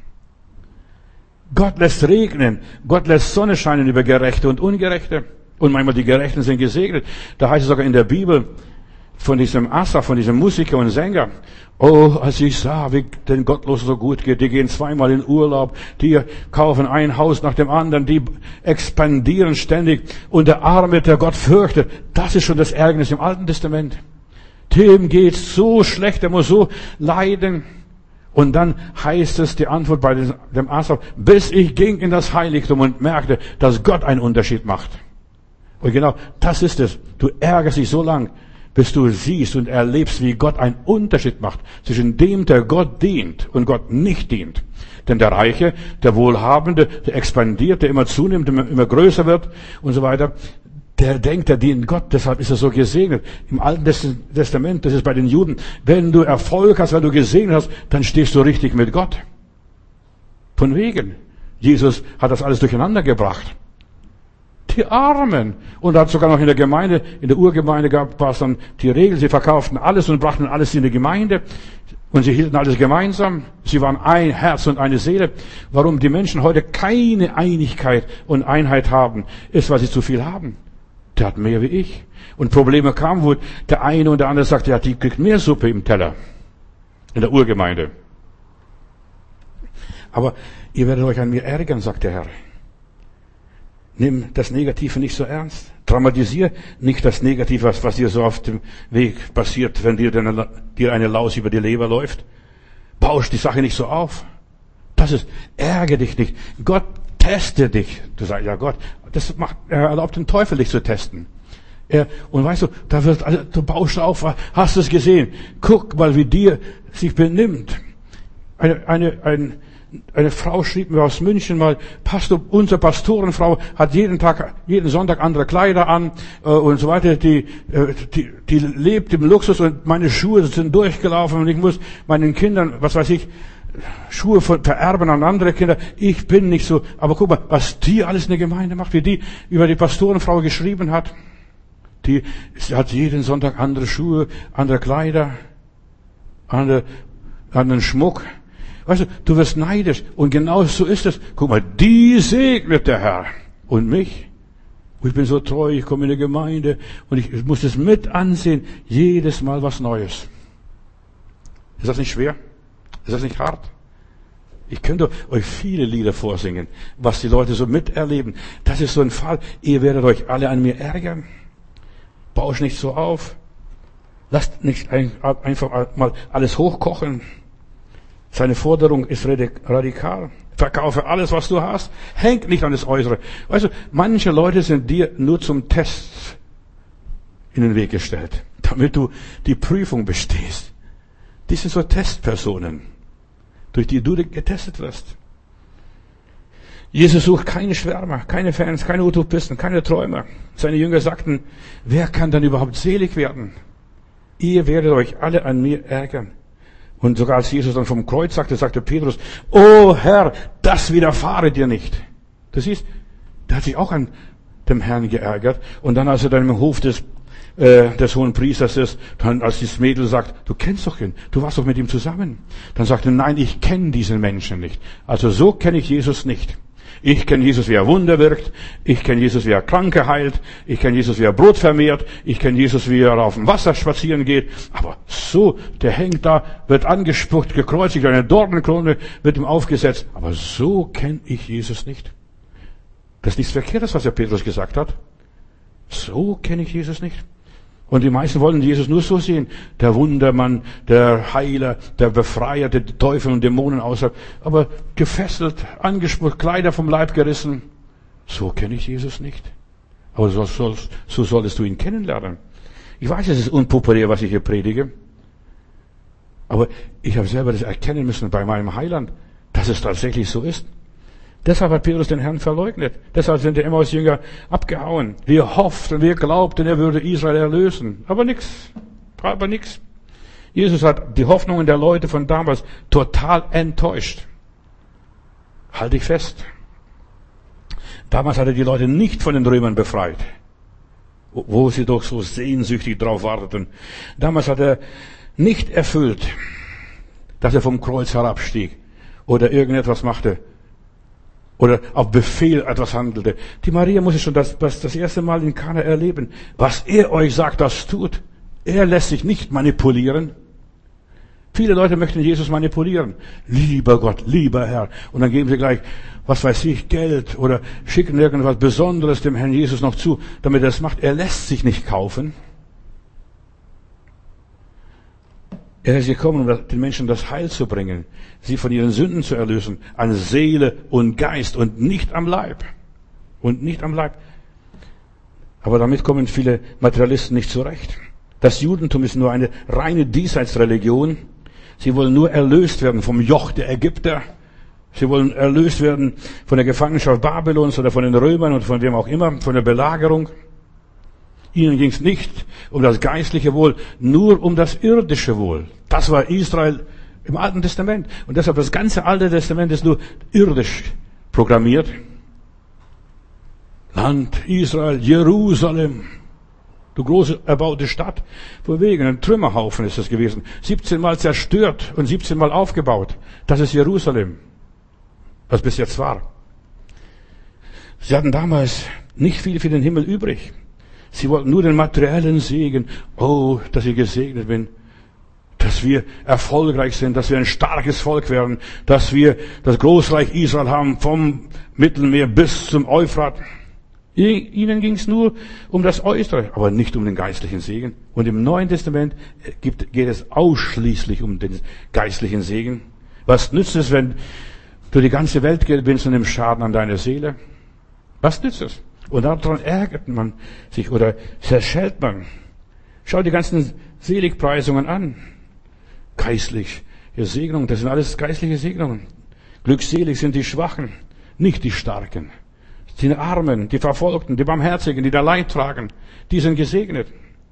Gott lässt regnen. Gott lässt Sonne scheinen über Gerechte und Ungerechte. Und manchmal die Gerechten sind gesegnet. Da heißt es sogar in der Bibel von diesem Asaf, von diesem Musiker und Sänger. Oh, als ich sah, wie den Gottlosen so gut geht, die gehen zweimal in Urlaub, die kaufen ein Haus nach dem anderen, die expandieren ständig. Und der Arme, der Gott fürchtet, das ist schon das Ärgernis im Alten Testament. Dem geht's so schlecht, der muss so leiden. Und dann heißt es, die Antwort bei dem Asaf, bis ich ging in das Heiligtum und merkte, dass Gott einen Unterschied macht. Und genau das ist es. Du ärgerst dich so lang, bis du siehst und erlebst, wie Gott einen Unterschied macht zwischen dem, der Gott dient und Gott nicht dient. Denn der Reiche, der Wohlhabende, der expandiert, der immer zunimmt, immer, immer größer wird und so weiter, der denkt, der dient Gott, deshalb ist er so gesegnet. Im Alten Testament, das ist bei den Juden, wenn du Erfolg hast, wenn du gesegnet hast, dann stehst du richtig mit Gott. Von wegen. Jesus hat das alles durcheinander gebracht. Die Armen. Und hat sogar noch in der Gemeinde, in der Urgemeinde gab es dann die Regel, sie verkauften alles und brachten alles in die Gemeinde. Und sie hielten alles gemeinsam. Sie waren ein Herz und eine Seele. Warum die Menschen heute keine Einigkeit und Einheit haben, ist, weil sie zu viel haben. Der hat mehr wie ich. Und Probleme kamen, wo der eine und der andere sagte, ja, die kriegt mehr Suppe im Teller. In der Urgemeinde. Aber ihr werdet euch an mir ärgern, sagt der Herr. Nimm das Negative nicht so ernst. Dramatisier nicht das Negative, was, was dir so auf dem Weg passiert, wenn dir, eine, dir eine Laus über die Leber läuft. Bausch die Sache nicht so auf. Das ist, ärgere dich nicht. Gott teste dich. Du sagst, ja Gott, das macht, er erlaubt den Teufel, dich zu testen. Er, und weißt du, da wird, also, du baust auf, hast du es gesehen? Guck mal, wie dir sich benimmt. Eine, eine, ein, Eine Frau schrieb mir aus München mal, Pastor, unsere Pastorenfrau hat jeden Tag, jeden Sonntag andere Kleider an äh, und so weiter. Die, äh, die, die lebt im Luxus und meine Schuhe sind durchgelaufen und ich muss meinen Kindern, was weiß ich, Schuhe vererben an andere Kinder. Ich bin nicht so. Aber guck mal, was die alles in der Gemeinde macht, wie die über die Pastorenfrau geschrieben hat. Die hat jeden Sonntag andere Schuhe, andere Kleider, andere, anderen Schmuck. Weißt du, du wirst neidisch. Und genau so ist es. Guck mal, die segnet der Herr. Und mich? Ich bin so treu, ich komme in die Gemeinde und ich muss es mit ansehen. Jedes Mal was Neues. Ist das nicht schwer? Ist das nicht hart? Ich könnte euch viele Lieder vorsingen, was die Leute so miterleben. Das ist so ein Fall. Ihr werdet euch alle an mir ärgern. Bausch nicht so auf. Lasst nicht einfach mal alles hochkochen. Seine Forderung ist radikal. Verkaufe alles, was du hast. Hängt nicht an das Äußere. Weißt du, manche Leute sind dir nur zum Test in den Weg gestellt. damit du die Prüfung bestehst. Die sind so Testpersonen, durch die du getestet wirst. Jesus sucht keine Schwärmer, keine Fans, keine Utopisten, keine Träumer. Seine Jünger sagten, wer kann dann überhaupt selig werden? Ihr werdet euch alle an mir ärgern. Und sogar als Jesus dann vom Kreuz sagte, sagte Petrus, oh Herr, das widerfahre dir nicht. Du siehst, der hat sich auch an dem Herrn geärgert. Und dann, als er dann im Hof des, äh, des hohen Priesters ist, dann als das Mädel sagt, du kennst doch ihn, du warst doch mit ihm zusammen. Dann sagt er, nein, ich kenne diesen Menschen nicht. Also so kenne ich Jesus nicht. Ich kenne Jesus, wie er Wunder wirkt. Ich kenne Jesus, wie er Kranke heilt. Ich kenne Jesus, wie er Brot vermehrt. Ich kenne Jesus, wie er auf dem Wasser spazieren geht. Aber so, der hängt da, wird angespuckt, gekreuzigt, eine Dornenkrone wird ihm aufgesetzt. Aber so kenne ich Jesus nicht. Das ist nichts Verkehrtes, was der Petrus gesagt hat. So kenne ich Jesus nicht. Und die meisten wollen Jesus nur so sehen. Der Wundermann, der Heiler, der Befreier, der Teufel und Dämonen außerhalb. Aber gefesselt, angespuckt, Kleider vom Leib gerissen. So kenne ich Jesus nicht. Aber so, sollst, so solltest du ihn kennenlernen. Ich weiß, es ist unpopulär, was ich hier predige. Aber ich habe selber das erkennen müssen bei meinem Heiland, dass es tatsächlich so ist. Deshalb hat Petrus den Herrn verleugnet. Deshalb sind die Emmaus-Jünger abgehauen. Wir hofften, wir glaubten, er würde Israel erlösen. Aber nix. Aber nix. Jesus hat die Hoffnungen der Leute von damals total enttäuscht. Halt dich fest. Damals hat er die Leute nicht von den Römern befreit, wo sie doch so sehnsüchtig drauf warteten. Damals hat er nicht erfüllt, dass er vom Kreuz herabstieg oder irgendetwas machte. Oder auf Befehl etwas handelte. Die Maria muss schon das, das, das erste Mal in Kana erleben. Was er euch sagt, das tut. Er lässt sich nicht manipulieren. Viele Leute möchten Jesus manipulieren. Lieber Gott, lieber Herr. Und dann geben sie gleich, was weiß ich, Geld oder schicken irgendwas Besonderes dem Herrn Jesus noch zu, damit er es macht. Er lässt sich nicht kaufen. Er ist gekommen, um den Menschen das Heil zu bringen, sie von ihren Sünden zu erlösen, an Seele und Geist und nicht am Leib. Und nicht am Leib. Aber damit kommen viele Materialisten nicht zurecht. Das Judentum ist nur eine reine Diesseitsreligion. Sie wollen nur erlöst werden vom Joch der Ägypter. Sie wollen erlöst werden von der Gefangenschaft Babylons oder von den Römern und von wem auch immer, von der Belagerung. Ihnen ging es nicht um das geistliche Wohl, nur um das irdische Wohl. Das war Israel im Alten Testament. Und deshalb das ganze Alte Testament ist nur irdisch programmiert. Land Israel, Jerusalem, du große erbaute Stadt. Vor wegen ein Trümmerhaufen ist es gewesen. siebzehn Mal zerstört und siebzehn Mal aufgebaut. Das ist Jerusalem, was bis jetzt war. Sie hatten damals nicht viel für den Himmel übrig. Sie wollten nur den materiellen Segen. Oh, dass ich gesegnet bin. Dass wir erfolgreich sind, dass wir ein starkes Volk werden, dass wir das Großreich Israel haben, vom Mittelmeer bis zum Euphrat. Ihnen ging es nur um das Äußere, aber nicht um den geistlichen Segen. Und im Neuen Testament geht es ausschließlich um den geistlichen Segen. Was nützt es, wenn du die ganze Welt gewinnst und nimmst Schaden an deiner Seele? Was nützt es? Und daran ärgert man sich oder zerschellt man. Schau die ganzen Seligpreisungen an. Geistliche Segnungen, das sind alles geistliche Segnungen. Glückselig sind die Schwachen, nicht die Starken. Die Armen, die Verfolgten, die Barmherzigen, die da Leid tragen, die sind gesegnet.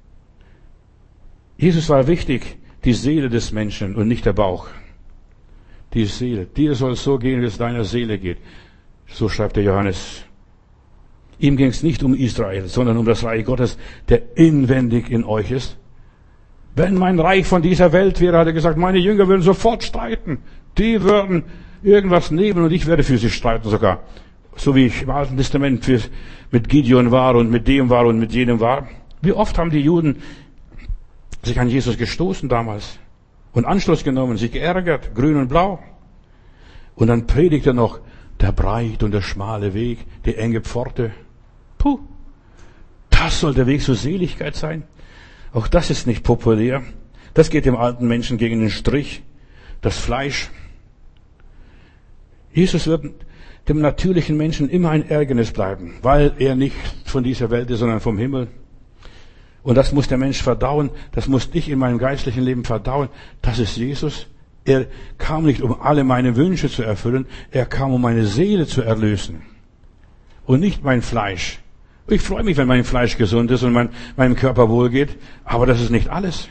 Jesus war wichtig, die Seele des Menschen und nicht der Bauch. Die Seele, dir soll es so gehen, wie es deiner Seele geht. So schreibt der Johannes. Ihm ging es nicht um Israel, sondern um das Reich Gottes, der inwendig in euch ist. Wenn mein Reich von dieser Welt wäre, hat er gesagt, meine Jünger würden sofort streiten. Die würden irgendwas nehmen und ich werde für sie streiten sogar. So wie ich im Alten Testament für, mit Gideon war und mit dem war und mit jenem war. Wie oft haben die Juden sich an Jesus gestoßen damals und Anschluss genommen, sich geärgert, grün und blau. Und dann predigt er noch, der breite und der schmale Weg, die enge Pforte. Puh, das soll der Weg zur Seligkeit sein. Auch das ist nicht populär. Das geht dem alten Menschen gegen den Strich. Das Fleisch. Jesus wird dem natürlichen Menschen immer ein Ärgernis bleiben, weil er nicht von dieser Welt ist, sondern vom Himmel. Und das muss der Mensch verdauen, das muss ich in meinem geistlichen Leben verdauen. Das ist Jesus. Er kam nicht, um alle meine Wünsche zu erfüllen, er kam, um meine Seele zu erlösen. Und nicht mein Fleisch. Ich freue mich, wenn mein Fleisch gesund ist und mein, meinem Körper wohlgeht, aber das ist nicht alles.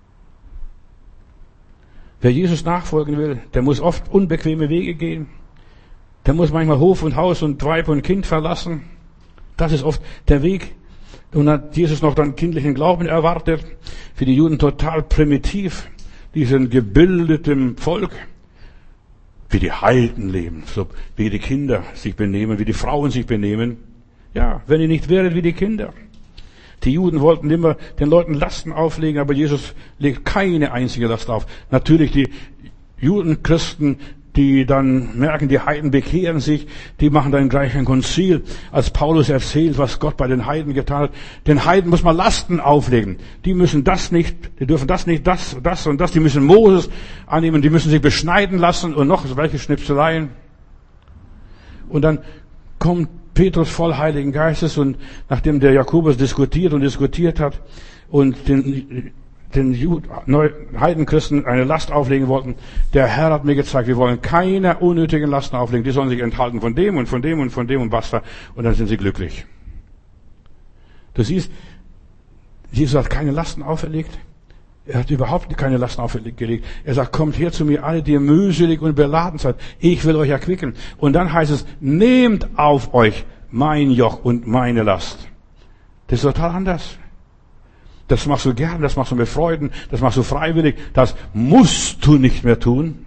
Wer Jesus nachfolgen will, der muss oft unbequeme Wege gehen. Der muss manchmal Hof und Haus und Weib und Kind verlassen. Das ist oft der Weg. Und hat Jesus noch dann kindlichen Glauben erwartet. Für die Juden total primitiv. Die sind gebildetem Volk. Wie die Heiden leben. So wie die Kinder sich benehmen, wie die Frauen sich benehmen. Ja, wenn ihr nicht wäret wie die Kinder. Die Juden wollten immer den Leuten Lasten auflegen, aber Jesus legt keine einzige Last auf. Natürlich die Judenchristen, die dann merken, die Heiden bekehren sich, die machen dann gleich ein Konzil, als Paulus erzählt, was Gott bei den Heiden getan hat. Den Heiden muss man Lasten auflegen. Die müssen das nicht, die dürfen das nicht, das, das und das. Die müssen Moses annehmen, die müssen sich beschneiden lassen und noch welche Schnipseleien. Und dann kommt Petrus voll Heiligen Geistes und nachdem der Jakobus diskutiert und diskutiert hat und den den Heidenchristen eine Last auflegen wollten, der Herr hat mir gezeigt, wir wollen keine unnötigen Lasten auflegen, die sollen sich enthalten von dem und von dem und von dem und basta, und dann sind sie glücklich. Du siehst, Jesus hat keine Lasten auferlegt, er hat überhaupt keine Lasten aufgelegt. Er sagt, kommt her zu mir alle, die ihr mühselig und beladen seid, ich will euch erquicken. Und dann heißt es, nehmt auf euch mein Joch und meine Last. Das ist total anders. Das machst du gern, das machst du mit Freuden, das machst du freiwillig, das musst du nicht mehr tun.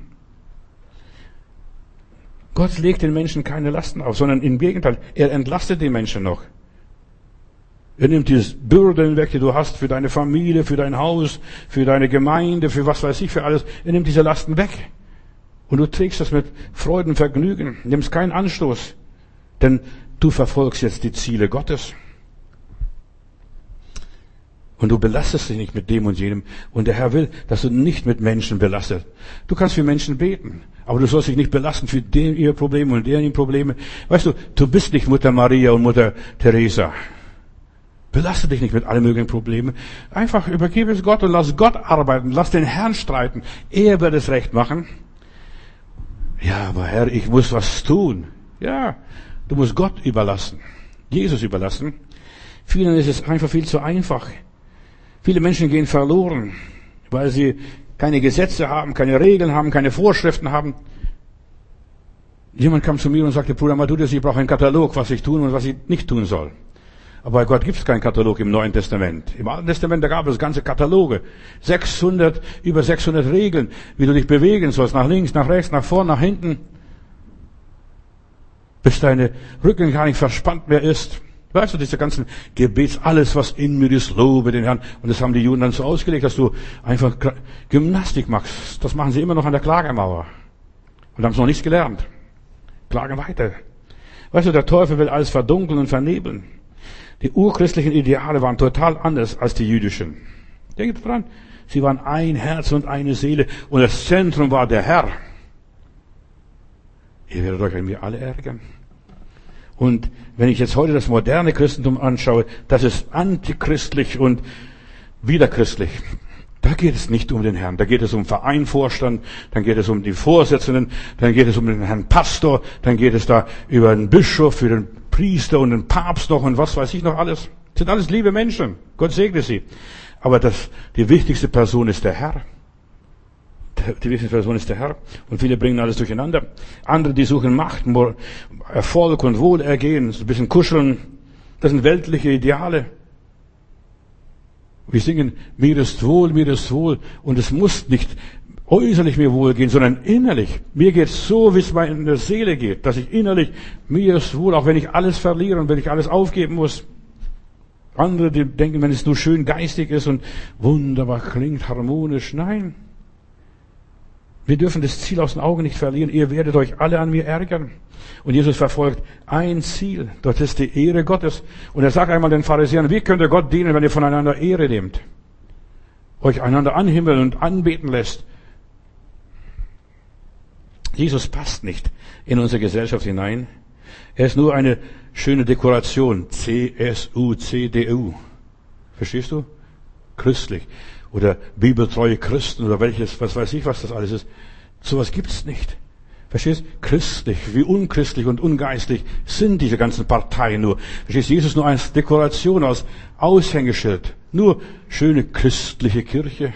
Gott legt den Menschen keine Lasten auf, sondern im Gegenteil, er entlastet die Menschen noch. Er nimmt die Bürden weg, die du hast für deine Familie, für dein Haus, für deine Gemeinde, für was weiß ich, für alles. Er nimmt diese Lasten weg. Und du trägst das mit Freuden und Vergnügen, nimmst keinen Anstoß, denn du verfolgst jetzt die Ziele Gottes. Und du belastest dich nicht mit dem und jenem. Und der Herr will, dass du nicht mit Menschen belastest. Du kannst für Menschen beten, aber du sollst dich nicht belasten für den ihre Probleme und deren ihre Probleme. Weißt du, du bist nicht Mutter Maria und Mutter Teresa. Belaste dich nicht mit allen möglichen Problemen. Einfach übergebe es Gott und lass Gott arbeiten. Lass den Herrn streiten. Er wird es recht machen. Ja, aber Herr, ich muss was tun. Ja, du musst Gott überlassen. Jesus überlassen. Vielen ist es einfach viel zu einfach. Viele Menschen gehen verloren, weil sie keine Gesetze haben, keine Regeln haben, keine Vorschriften haben. Jemand kam zu mir und sagte, Bruder Matthäus, ich brauche einen Katalog, was ich tun und was ich nicht tun soll. Aber bei Gott gibt es keinen Katalog im Neuen Testament. Im Alten Testament, da gab es ganze Kataloge. sechshundert, über sechshundert Regeln, wie du dich bewegen sollst, nach links, nach rechts, nach vorn, nach hinten. Bis deine Rücken gar nicht verspannt mehr ist. Weißt du, diese ganzen Gebets, alles was in mir ist, lobe den Herrn. Und das haben die Juden dann so ausgelegt, dass du einfach Gymnastik machst. Das machen sie immer noch an der Klagemauer. Und haben es noch nicht gelernt. Klagen weiter. Weißt du, der Teufel will alles verdunkeln und vernebeln. Die urchristlichen Ideale waren total anders als die jüdischen. Denkt dran, sie waren ein Herz und eine Seele. Und das Zentrum war der Herr. Ihr werdet euch an mir alle ärgern. Und wenn ich jetzt heute das moderne Christentum anschaue, das ist antichristlich und widerchristlich. Da geht es nicht um den Herrn, da geht es um Vereinvorstand, dann geht es um die Vorsitzenden, dann geht es um den Herrn Pastor, dann geht es da über den Bischof, für den Priester und den Papst noch und was weiß ich noch alles. Das sind alles liebe Menschen, Gott segne sie. Aber das, die wichtigste Person ist der Herr. Die wichtigste Person ist der Herr. Und viele bringen alles durcheinander. Andere, die suchen Macht, Erfolg und Wohlergehen, ein bisschen kuscheln. Das sind weltliche Ideale. Wir singen, mir ist wohl, mir ist wohl. Und es muss nicht äußerlich mir wohl gehen, sondern innerlich. Mir geht es so, wie es meiner Seele geht, dass ich innerlich, mir ist wohl, auch wenn ich alles verliere und wenn ich alles aufgeben muss. Andere, die denken, wenn es nur schön geistig ist und wunderbar klingt, harmonisch. Nein. Wir dürfen das Ziel aus den Augen nicht verlieren. Ihr werdet euch alle an mir ärgern. Und Jesus verfolgt ein Ziel. Das ist die Ehre Gottes. Und er sagt einmal den Pharisäern, wie könnt ihr Gott dienen, wenn ihr voneinander Ehre nehmt? Euch einander anhimmeln und anbeten lässt. Jesus passt nicht in unsere Gesellschaft hinein. Er ist nur eine schöne Dekoration. C S U, C D U. Verstehst du? Christlich oder bibeltreue Christen oder welches, was weiß ich, was das alles ist. Sowas gibt's nicht. Verstehst? Christlich, wie unchristlich und ungeistlich sind diese ganzen Parteien nur. Verstehst? Jesus nur als Dekoration, als Aushängeschild. Nur schöne christliche Kirche.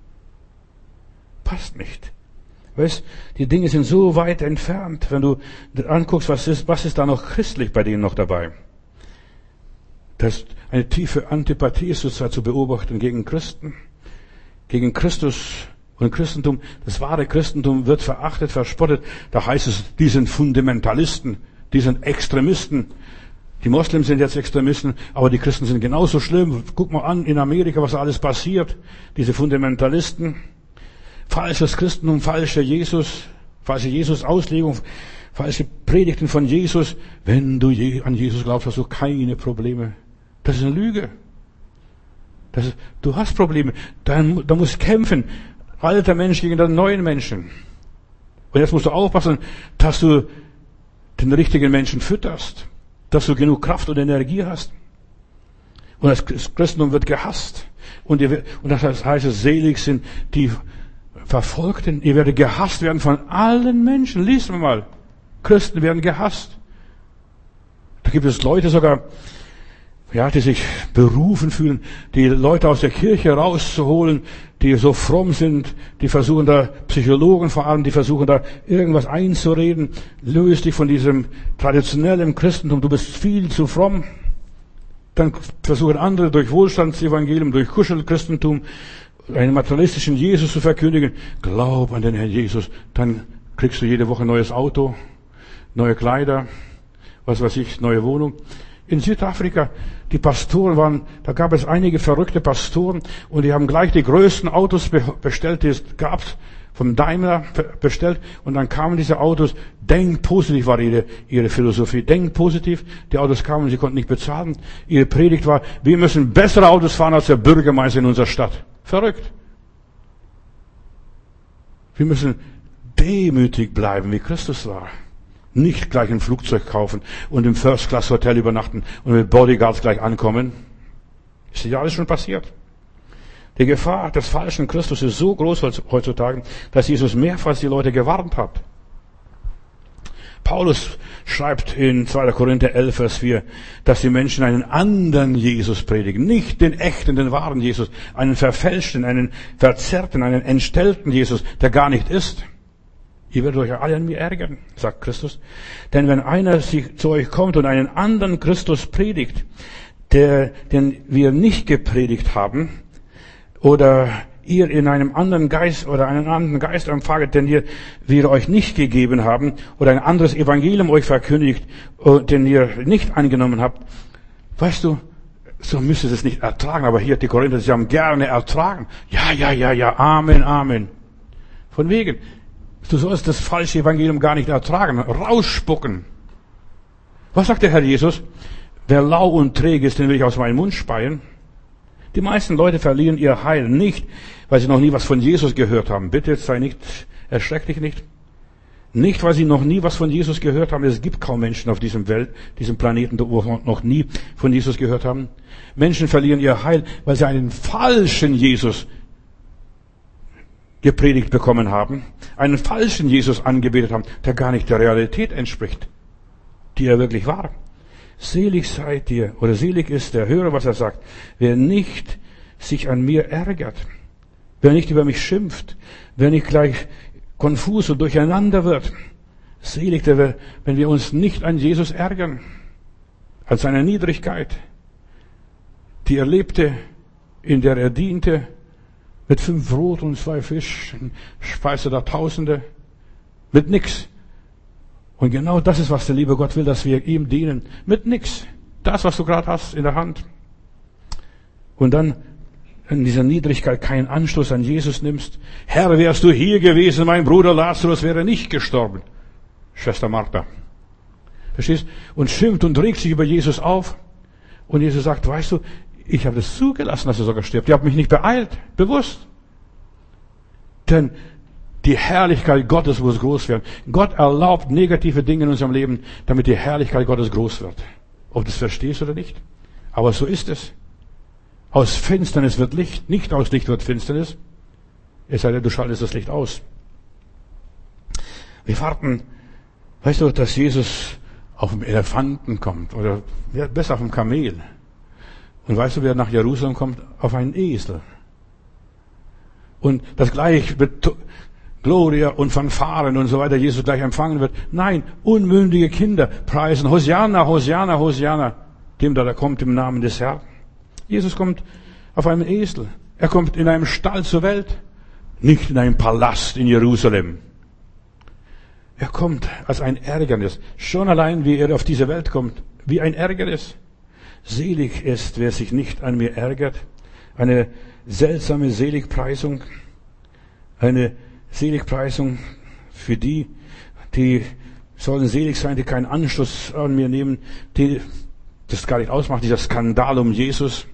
Passt nicht. Weißt, die Dinge sind so weit entfernt, wenn du anguckst, was ist, was ist da noch christlich bei denen noch dabei? Das ist eine tiefe Antipathie zurzeit zu beobachten gegen Christen, gegen Christus und Christentum. Das wahre Christentum wird verachtet, verspottet. Da heißt es, die sind Fundamentalisten, die sind Extremisten. Die Moslems sind jetzt Extremisten, aber die Christen sind genauso schlimm. Guck mal an, in Amerika, was da alles passiert. Diese Fundamentalisten. Falsches Christentum, falscher Jesus, falsche Jesus-Auslegung, falsche Predigten von Jesus. Wenn du an Jesus glaubst, hast du keine Probleme. Das ist eine Lüge. Das ist, du hast Probleme. Dann, da musst du kämpfen. Alter Mensch gegen den neuen Menschen. Und jetzt musst du aufpassen, dass du den richtigen Menschen fütterst. Dass du genug Kraft und Energie hast. Und das Christentum wird gehasst. Und, ihr, und das heißt, selig sind die Verfolgten. Ihr werdet gehasst werden von allen Menschen. Lies mal. Christen werden gehasst. Da gibt es Leute sogar, ja, die sich berufen fühlen, die Leute aus der Kirche rauszuholen, die so fromm sind, die versuchen da, Psychologen vor allem, die versuchen da irgendwas einzureden. Löse dich von diesem traditionellen Christentum, du bist viel zu fromm. Dann versuchen andere durch Wohlstandsevangelium, durch Kuschelchristentum, einen materialistischen Jesus zu verkündigen. Glaub an den Herrn Jesus, dann kriegst du jede Woche ein neues Auto, neue Kleider, was weiß ich, neue Wohnung. In Südafrika, die Pastoren waren, da gab es einige verrückte Pastoren und die haben gleich die größten Autos bestellt, die es gab, vom Daimler bestellt, und dann kamen diese Autos. Denk positiv war ihre, ihre Philosophie. Denk positiv. Die Autos kamen und sie konnten nicht bezahlen. Ihre Predigt war, wir müssen bessere Autos fahren als der Bürgermeister in unserer Stadt. Verrückt. Wir müssen demütig bleiben, wie Christus war. Nicht gleich ein Flugzeug kaufen und im First-Class-Hotel übernachten und mit Bodyguards gleich ankommen. Ist ja alles schon passiert. Die Gefahr des falschen Christus ist so groß heutzutage, dass Jesus mehrfach die Leute gewarnt hat. Paulus schreibt in zweiter Korinther elf, Vers vier, dass die Menschen einen anderen Jesus predigen. Nicht den echten, den wahren Jesus. Einen verfälschten, einen verzerrten, einen entstellten Jesus, der gar nicht ist. Ihr werdet euch alle an mir ärgern, sagt Christus. Denn wenn einer sich zu euch kommt und einen anderen Christus predigt, der, den wir nicht gepredigt haben, oder ihr in einem anderen Geist oder einen anderen Geist empfanget, den wir, wir euch nicht gegeben haben, oder ein anderes Evangelium euch verkündigt, den ihr nicht angenommen habt, weißt du, so müsst ihr es nicht ertragen. Aber hier, die Korinther, sie haben gerne ertragen. Ja, ja, ja, ja, Amen, Amen. Von wegen. Du sollst das falsche Evangelium gar nicht ertragen, rausspucken. Was sagt der Herr Jesus? Wer lau und träge ist, den will ich aus meinem Mund speien. Die meisten Leute verlieren ihr Heil nicht, weil sie noch nie was von Jesus gehört haben. Bitte, sei nicht, erschreck dich nicht. Nicht, weil sie noch nie was von Jesus gehört haben. Es gibt kaum Menschen auf diesem Welt, diesem Planeten, wo noch nie von Jesus gehört haben. Menschen verlieren ihr Heil, weil sie einen falschen Jesus gepredigt bekommen haben, einen falschen Jesus angebetet haben, der gar nicht der Realität entspricht, die er wirklich war. Selig seid ihr, oder selig ist der, höre, was er sagt, wer nicht sich an mir ärgert, wer nicht über mich schimpft, wer nicht gleich konfus und durcheinander wird. Selig der, wenn wir uns nicht an Jesus ärgern, an seiner Niedrigkeit, die er lebte, in der er diente, mit fünf Brot und zwei Fischen speiste da Tausende, mit nix. Und genau das ist, was der liebe Gott will, dass wir ihm dienen. Mit nix. Das, was du gerade hast in der Hand. Und dann in dieser Niedrigkeit keinen Anschluss an Jesus nimmst. Herr, wärst du hier gewesen, mein Bruder Lazarus wäre nicht gestorben. Schwester Martha. Verstehst? Und schimpft und regt sich über Jesus auf. Und Jesus sagt, weißt du, ich habe das zugelassen, dass er sogar stirbt. Ich habe mich nicht beeilt, bewusst. Denn die Herrlichkeit Gottes muss groß werden. Gott erlaubt negative Dinge in unserem Leben, damit die Herrlichkeit Gottes groß wird. Ob du das verstehst oder nicht. Aber so ist es. Aus Finsternis wird Licht, nicht aus Licht wird Finsternis. Es sei denn, du schaltest das Licht aus. Wir warten, weißt du, dass Jesus auf dem Elefanten kommt, oder ja, besser auf dem Kamel. Und weißt du, wer nach Jerusalem kommt? Auf einen Esel. Und das gleich mit Gloria und Fanfaren und so weiter Jesus gleich empfangen wird. Nein, unmündige Kinder preisen Hosianna, Hosianna, Hosianna, dem da, da kommt im Namen des Herrn. Jesus kommt auf einem Esel. Er kommt in einem Stall zur Welt, nicht in einem Palast in Jerusalem. Er kommt als ein Ärgernis. Schon allein, wie er auf diese Welt kommt, wie ein Ärgernis. Selig ist, wer sich nicht an mir ärgert. Eine seltsame Seligpreisung. Eine Seligpreisung für die, die sollen selig sein, die keinen Anschluss an mir nehmen, die das gar nicht ausmacht, dieser Skandal um Jesus.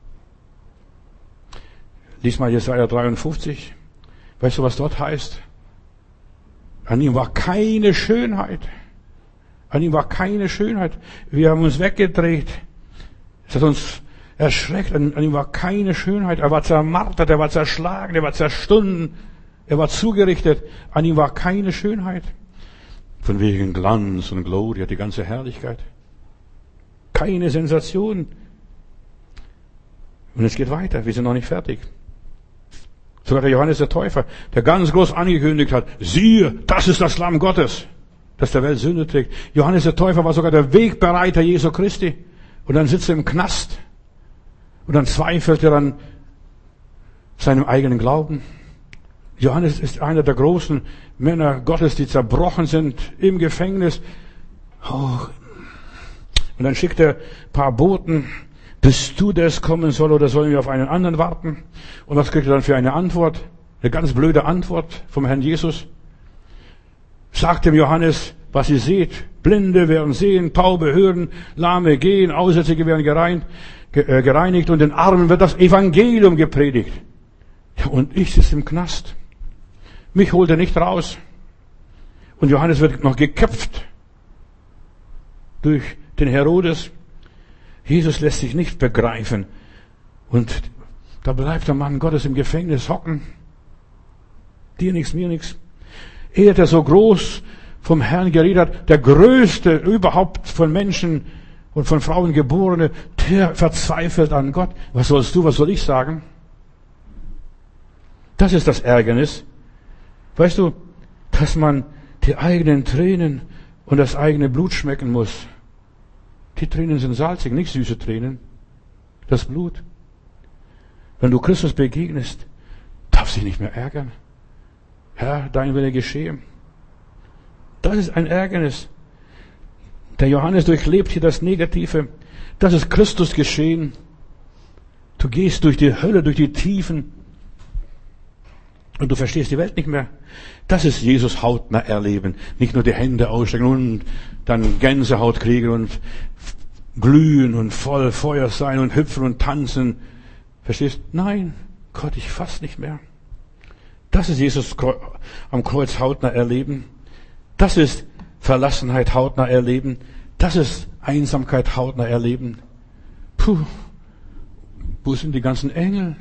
Lies mal Jesaja dreiundfünfzig. Weißt du, was dort heißt? An ihm war keine Schönheit. An ihm war keine Schönheit. Wir haben uns weggedreht. Es hat uns erschreckt. An, an ihm war keine Schönheit. Er war zermartert, er war zerschlagen, er war zerstunden, er war zugerichtet. An ihm war keine Schönheit. Von wegen Glanz und Gloria, die ganze Herrlichkeit. Keine Sensation. Und es geht weiter. Wir sind noch nicht fertig. Sogar der Johannes der Täufer, der ganz groß angekündigt hat, siehe, das ist das Lamm Gottes, das der Welt Sünde trägt. Johannes der Täufer war sogar der Wegbereiter Jesu Christi. Und dann sitzt er im Knast. Und dann zweifelt er an seinem eigenen Glauben. Johannes ist einer der großen Männer Gottes, die zerbrochen sind im Gefängnis. Oh. Und dann schickt er ein paar Boten. Bist du das kommen soll oder sollen wir auf einen anderen warten? Und was kriegt er dann für eine Antwort? Eine ganz blöde Antwort vom Herrn Jesus. Sagt dem Johannes, was ihr seht. Blinde werden sehen, Taube hören, Lahme gehen, Aussätzige werden gereinigt, gereinigt und den Armen wird das Evangelium gepredigt. Und ich sitze im Knast. Mich holt er nicht raus. Und Johannes wird noch geköpft durch den Herodes. Jesus lässt sich nicht begreifen. Und da bleibt der Mann Gottes im Gefängnis hocken. Dir nichts, mir nichts. Er, der so groß vom Herrn geredet hat, der größte überhaupt von Menschen und von Frauen geborene, der verzweifelt an Gott. Was sollst du, was soll ich sagen? Das ist das Ärgernis. Weißt du, dass man die eigenen Tränen und das eigene Blut schmecken muss. Die Tränen sind salzig, nicht süße Tränen. Das Blut. Wenn du Christus begegnest, darfst du dich nicht mehr ärgern. Herr, dein Wille geschehe. Das ist ein Ärgernis. Der Johannes durchlebt hier das Negative. Das ist Christus geschehen. Du gehst durch die Hölle, durch die Tiefen und du verstehst die Welt nicht mehr. Das ist Jesus hautnah erleben. Nicht nur die Hände ausstrecken und dann Gänsehaut kriegen und glühen und voll Feuer sein und hüpfen und tanzen. Verstehst? Nein, Gott, ich fass nicht mehr. Das ist Jesus am Kreuz hautnah erleben. Das ist Verlassenheit hautnah erleben. Das ist Einsamkeit hautnah erleben. Puh, wo sind die ganzen Engel?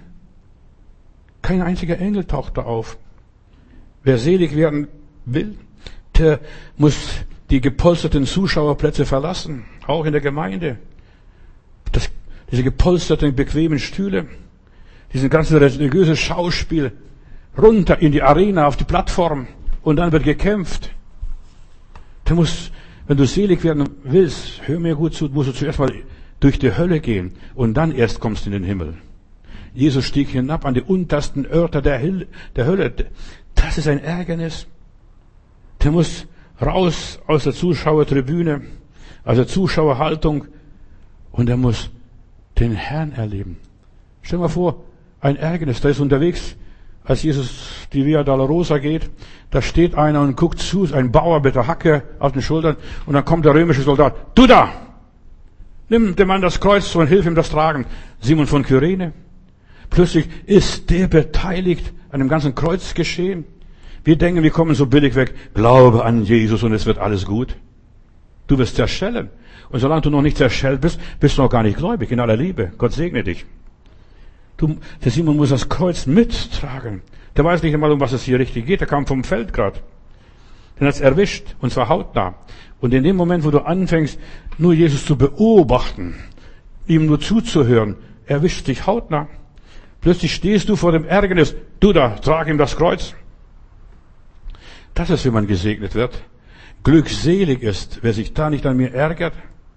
Kein einziger Engel taucht da auf. Wer selig werden will, der muss die gepolsterten Zuschauerplätze verlassen, auch in der Gemeinde. Das, diese gepolsterten, bequemen Stühle, dieses ganze religiöse Schauspiel, runter in die Arena, auf die Plattform und dann wird gekämpft. Du musst, wenn du selig werden willst, hör mir gut zu, musst du zuerst mal durch die Hölle gehen und dann erst kommst du in den Himmel. Jesus stieg hinab an die untersten Örter der, Hil- der Hölle. Das ist ein Ärgernis. Der muss raus aus der Zuschauertribüne, aus der Zuschauerhaltung und er muss den Herrn erleben. Stell dir mal vor, ein Ärgernis, da ist unterwegs, als Jesus die Via Dolorosa geht, da steht einer und guckt zu, ein Bauer mit der Hacke auf den Schultern und dann kommt der römische Soldat. Du da! Nimm dem Mann das Kreuz und hilf ihm das tragen. Simon von Kyrene. Plötzlich ist der beteiligt an dem ganzen Kreuzgeschehen. Wir denken, wir kommen so billig weg. Glaube an Jesus und es wird alles gut. Du wirst zerschellen. Und solange du noch nicht zerschellt bist, bist du noch gar nicht gläubig in aller Liebe. Gott segne dich. Du, der Simon muss das Kreuz mittragen. Der weiß nicht einmal, um was es hier richtig geht. Der kam vom Feld gerade. Den hat's erwischt, und zwar hautnah. Und in dem Moment, wo du anfängst, nur Jesus zu beobachten, ihm nur zuzuhören, erwischt dich hautnah. Plötzlich stehst du vor dem Ärgernis. Du da, trag ihm das Kreuz. Das ist, wie man gesegnet wird. Glückselig ist, wer sich da nicht an mir ärgert.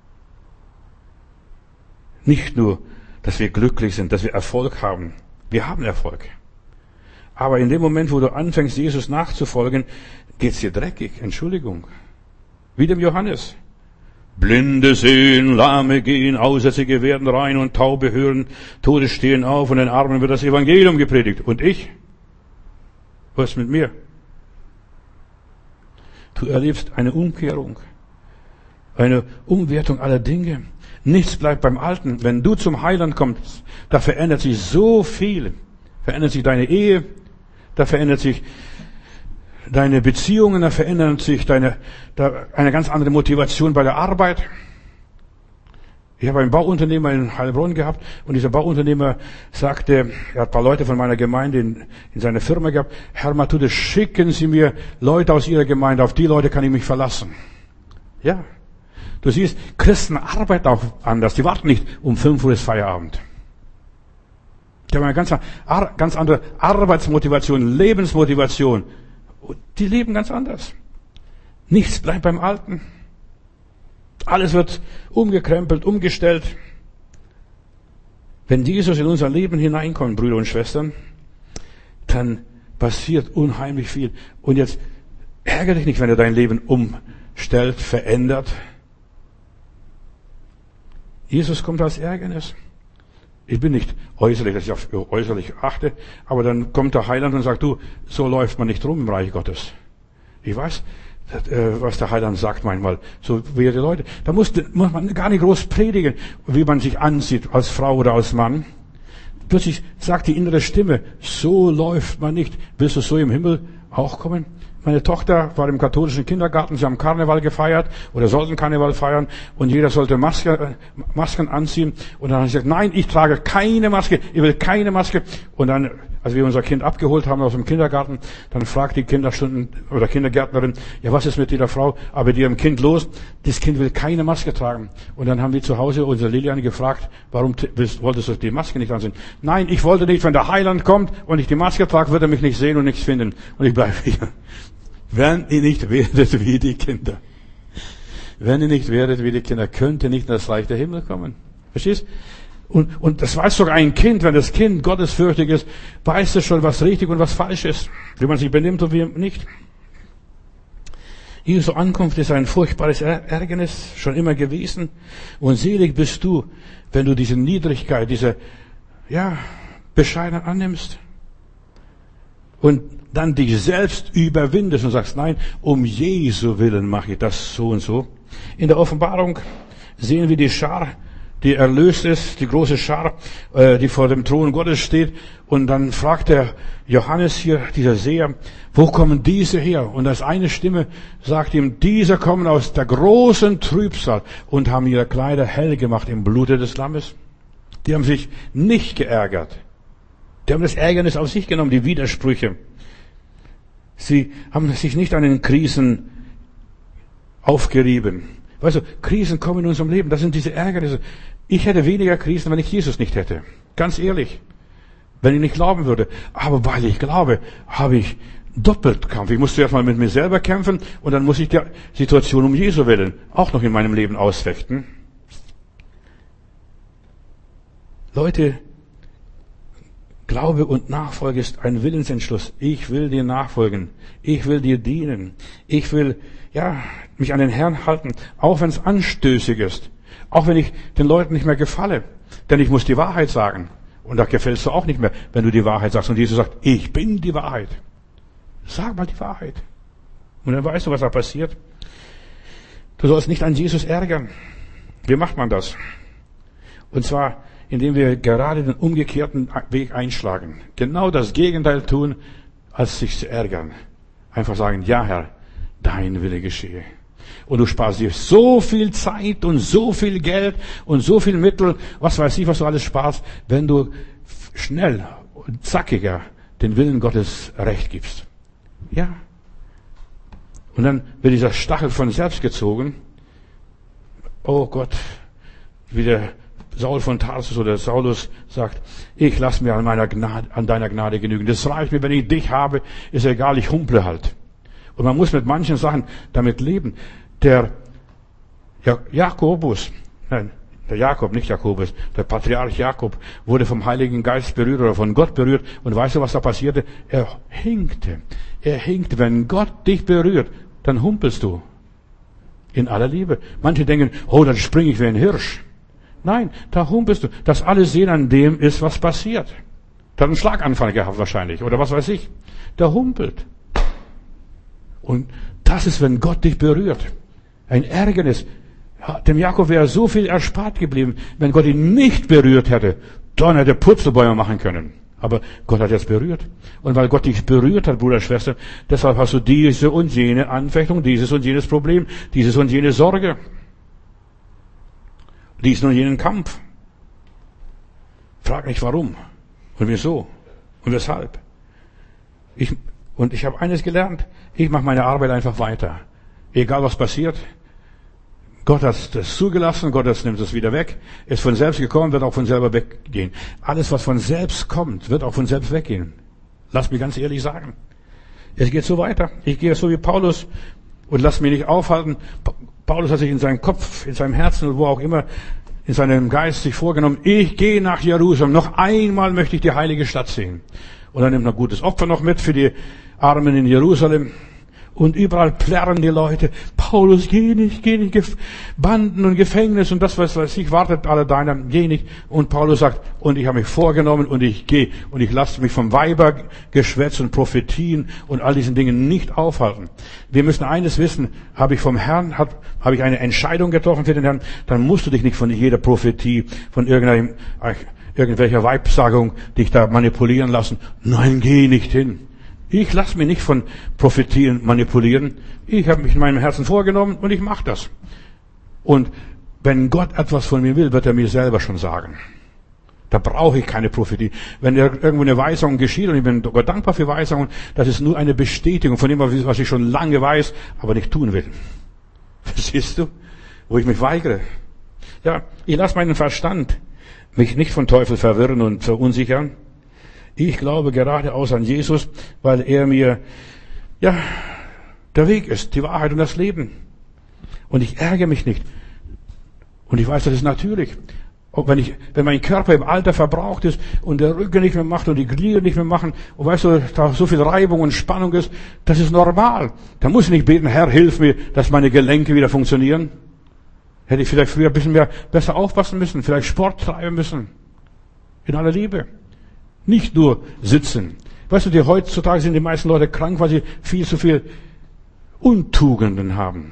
Nicht nur, dass wir glücklich sind, dass wir Erfolg haben. Wir haben Erfolg. Aber in dem Moment, wo du anfängst, Jesus nachzufolgen, geht's dir dreckig. Entschuldigung. Wie dem Johannes. Blinde sehen, Lahme gehen, Aussätzige werden rein und Taube hören, Tote stehen auf und den Armen wird das Evangelium gepredigt. Und ich? Was ist mit mir? Du erlebst eine Umkehrung, eine Umwertung aller Dinge. Nichts bleibt beim Alten. Wenn du zum Heiland kommst, da verändert sich so viel. Verändert sich deine Ehe, da verändert sich deine Beziehungen, da verändert sich deine, da eine ganz andere Motivation bei der Arbeit. Ich habe einen Bauunternehmer in Heilbronn gehabt und dieser Bauunternehmer sagte, er hat ein paar Leute von meiner Gemeinde in, in seine Firma gehabt, Herr Matthäus, schicken Sie mir Leute aus Ihrer Gemeinde, auf die Leute kann ich mich verlassen. Ja, du siehst, Christen arbeiten auch anders, die warten nicht um fünf Uhr ist Feierabend. Die haben eine ganz, ganz andere Arbeitsmotivation, Lebensmotivation. Die leben ganz anders. Nichts bleibt beim Alten. Alles wird umgekrempelt, umgestellt. Wenn Jesus in unser Leben hineinkommt, Brüder und Schwestern, dann passiert unheimlich viel. Und jetzt ärgere dich nicht, wenn er dein Leben umstellt, verändert. Jesus kommt als Ärgernis. Ich bin nicht äußerlich, dass ich auf äußerlich achte, aber dann kommt der Heiland und sagt, du, so läuft man nicht rum im Reich Gottes. Ich weiß, was der Heiland sagt manchmal, so wie die Leute. Da muss, muss man gar nicht groß predigen, wie man sich ansieht als Frau oder als Mann. Plötzlich sagt die innere Stimme, so läuft man nicht. Willst du so im Himmel auch kommen? Meine Tochter war im katholischen Kindergarten, sie haben Karneval gefeiert oder sollten Karneval feiern und jeder sollte Maske, Masken anziehen. Und dann habe ich gesagt, nein, ich trage keine Maske, ich will keine Maske. Und dann, als wir unser Kind abgeholt haben aus dem Kindergarten, dann fragt die Kinderstunden oder Kindergärtnerin, ja, was ist mit dieser Frau? Aber die ihrem Kind los, das Kind will keine Maske tragen. Und dann haben wir zu Hause unsere Lilian gefragt, warum willst, wolltest du die Maske nicht anziehen? Nein, ich wollte nicht, wenn der Heiland kommt und ich die Maske trage, wird er mich nicht sehen und nichts finden. Und ich bleibe hier. Wenn ihr nicht werdet wie die Kinder. Wenn ihr nicht werdet wie die Kinder, könnt ihr nicht in das Reich der Himmel kommen. Verstehst? Und, und das weiß sogar ein Kind, wenn das Kind gottesfürchtig ist, weiß es schon, was richtig und was falsch ist. Wie man sich benimmt und wie nicht. Jesu Ankunft ist ein furchtbares Ärgernis, schon immer gewesen. Und selig bist du, wenn du diese Niedrigkeit, diese, ja, Bescheidenheit annimmst. Und dann dich selbst überwindest und sagst, nein, um Jesu Willen mache ich das so und so. In der Offenbarung sehen wir die Schar, die erlöst ist, die große Schar, die vor dem Thron Gottes steht. Und dann fragt der Johannes hier, dieser Seher, wo kommen diese her? Und als eine Stimme sagt ihm, diese kommen aus der großen Trübsal und haben ihre Kleider hell gemacht im Blute des Lammes. Die haben sich nicht geärgert. Die haben das Ärgernis auf sich genommen, die Widersprüche. Sie haben sich nicht an den Krisen aufgerieben. Weißt du, Krisen kommen in unserem Leben, das sind diese Ärgernisse. Ich hätte weniger Krisen, wenn ich Jesus nicht hätte. Ganz ehrlich. Wenn ich nicht glauben würde. Aber weil ich glaube, habe ich doppelt Kampf. Ich muss zuerst mal mit mir selber kämpfen und dann muss ich die Situation um Jesu willen auch noch in meinem Leben ausfechten. Leute, Glaube und Nachfolge ist ein Willensentschluss. Ich will dir nachfolgen. Ich will dir dienen. Ich will, ja, mich an den Herrn halten. Auch wenn es anstößig ist. Auch wenn ich den Leuten nicht mehr gefalle. Denn ich muss die Wahrheit sagen. Und da gefällst du auch nicht mehr, wenn du die Wahrheit sagst. Und Jesus sagt, ich bin die Wahrheit. Sag mal die Wahrheit. Und dann weißt du, was da passiert. Du sollst nicht an Jesus ärgern. Wie macht man das? Und zwar, indem wir gerade den umgekehrten Weg einschlagen. Genau das Gegenteil tun, als sich zu ärgern. Einfach sagen, ja Herr, dein Wille geschehe. Und du sparst dir so viel Zeit und so viel Geld und so viel Mittel, was weiß ich, was du alles sparst, wenn du schnell und zackiger den Willen Gottes Recht gibst. Ja. Und dann wird dieser Stachel von selbst gezogen. Oh Gott, wie der Saul von Tarsus oder Saulus sagt, ich lasse mir an meiner Gnade, an deiner Gnade genügen. Das reicht mir, wenn ich dich habe, ist egal, ich humple halt. Und man muss mit manchen Sachen damit leben. Der Jakobus, nein, der Jakob, nicht Jakobus, der Patriarch Jakob wurde vom Heiligen Geist berührt oder von Gott berührt. Und weißt du, was da passierte? Er hinkte. Er hinkte. Wenn Gott dich berührt, dann humpelst du. In aller Liebe. Manche denken, oh, dann springe ich wie ein Hirsch. Nein, da humpelst du. Das alles sehen an dem ist, was passiert. Der hat einen Schlaganfall gehabt wahrscheinlich. Oder was weiß ich. Der humpelt. Und das ist, wenn Gott dich berührt. Ein Ärgernis. Dem Jakob wäre so viel erspart geblieben, wenn Gott ihn nicht berührt hätte. Dann hätte er Purzelbäume machen können. Aber Gott hat jetzt berührt. Und weil Gott dich berührt hat, Bruder, Schwester, deshalb hast du diese und jene Anfechtung, dieses und jenes Problem, dieses und jene Sorge, diesen und jenen Kampf. Frag nicht warum und wieso und weshalb. Ich, und ich habe eines gelernt, ich mache meine Arbeit einfach weiter. Egal was passiert. Gott hat das zugelassen, Gott nimmt es wieder weg. Ist von selbst gekommen, wird auch von selber weggehen. Alles, was von selbst kommt, wird auch von selbst weggehen. Lass mich ganz ehrlich sagen. Es geht so weiter. Ich gehe so wie Paulus und lass mich nicht aufhalten. Paulus hat sich in seinem Kopf, in seinem Herzen und wo auch immer, in seinem Geist sich vorgenommen, ich gehe nach Jerusalem. Noch einmal möchte ich die heilige Stadt sehen. Und dann nimmt er ein gutes Opfer noch mit für die Armen in Jerusalem. Und überall plärren die Leute, Paulus, geh nicht, geh nicht, Banden und Gefängnis und das, was weiß ich, wartet alle deiner, geh nicht. Und Paulus sagt, und ich habe mich vorgenommen und ich gehe und ich lasse mich vom Weibergeschwätz und Prophetien und all diesen Dingen nicht aufhalten. Wir müssen eines wissen, habe ich vom Herrn, habe hab ich eine Entscheidung getroffen für den Herrn, dann musst du dich nicht von jeder Prophetie, von irgendeiner, irgendwelcher Weibsagung dich da manipulieren lassen. Nein, geh nicht hin. Ich lasse mich nicht von Prophetien manipulieren. Ich habe mich in meinem Herzen vorgenommen und ich mache das. Und wenn Gott etwas von mir will, wird er mir selber schon sagen. Da brauche ich keine Prophetie. Wenn irgendwo eine Weisung geschieht, und ich bin Gott dankbar für Weisungen, das ist nur eine Bestätigung von dem, was ich schon lange weiß, aber nicht tun will. Verstehst du? Wo ich mich weigere. Ja, ich lasse meinen Verstand mich nicht von Teufel verwirren und verunsichern. Ich glaube geradeaus an Jesus, weil er mir, ja, der Weg ist, die Wahrheit und das Leben. Und ich ärgere mich nicht. Und ich weiß, das ist natürlich. Auch wenn ich, wenn mein Körper im Alter verbraucht ist und der Rücken nicht mehr macht und die Glieder nicht mehr machen und weißt du, da so viel Reibung und Spannung ist, das ist normal. Da muss ich nicht beten, Herr, hilf mir, dass meine Gelenke wieder funktionieren. Hätte ich vielleicht früher ein bisschen mehr, besser aufpassen müssen, vielleicht Sport treiben müssen. In aller Liebe. Nicht nur sitzen. Weißt du, die heutzutage sind die meisten Leute krank, weil sie viel zu viel Untugenden haben.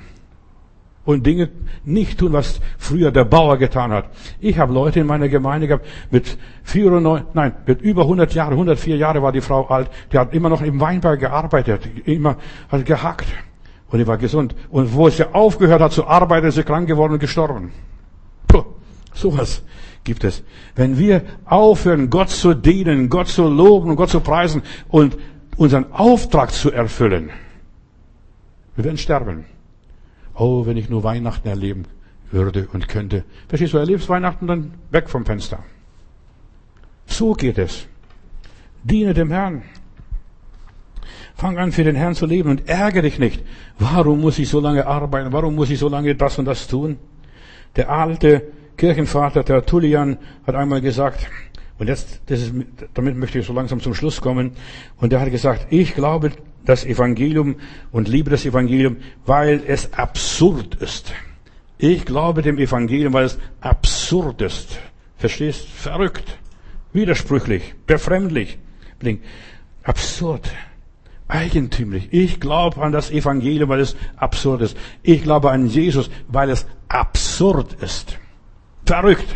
Und Dinge nicht tun, was früher der Bauer getan hat. Ich habe Leute in meiner Gemeinde gehabt, mit vierundneunzig, nein, mit über hundert Jahren, hundertvier Jahre war die Frau alt, die hat immer noch im Weinberg gearbeitet, immer hat gehackt. Und die war gesund. Und wo sie aufgehört hat zu arbeiten, ist sie krank geworden und gestorben. Puh, sowas gibt es. Wenn wir aufhören, Gott zu dienen, Gott zu loben und Gott zu preisen und unseren Auftrag zu erfüllen, wir werden sterben. Oh, wenn ich nur Weihnachten erleben würde und könnte. Verstehst du, erlebst Weihnachten, dann weg vom Fenster. So geht es. Diene dem Herrn. Fang an, für den Herrn zu leben und ärgere dich nicht. Warum muss ich so lange arbeiten? Warum muss ich so lange das und das tun? Der alte Kirchenvater Tertullian hat einmal gesagt, und jetzt, das ist, damit möchte ich so langsam zum Schluss kommen, und er hat gesagt, ich glaube das Evangelium und liebe das Evangelium, weil es absurd ist. Ich glaube dem Evangelium, weil es absurd ist. Verstehst? Verrückt, widersprüchlich, befremdlich, absurd, eigentümlich. Ich glaube an das Evangelium, weil es absurd ist. Ich glaube an Jesus, weil es absurd ist. Verrückt.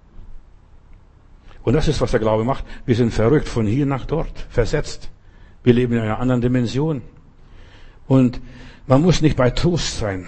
Und das ist, was der Glaube macht. Wir sind verrückt von hier nach dort, versetzt. Wir leben in einer anderen Dimension. Und man muss nicht bei Trost sein,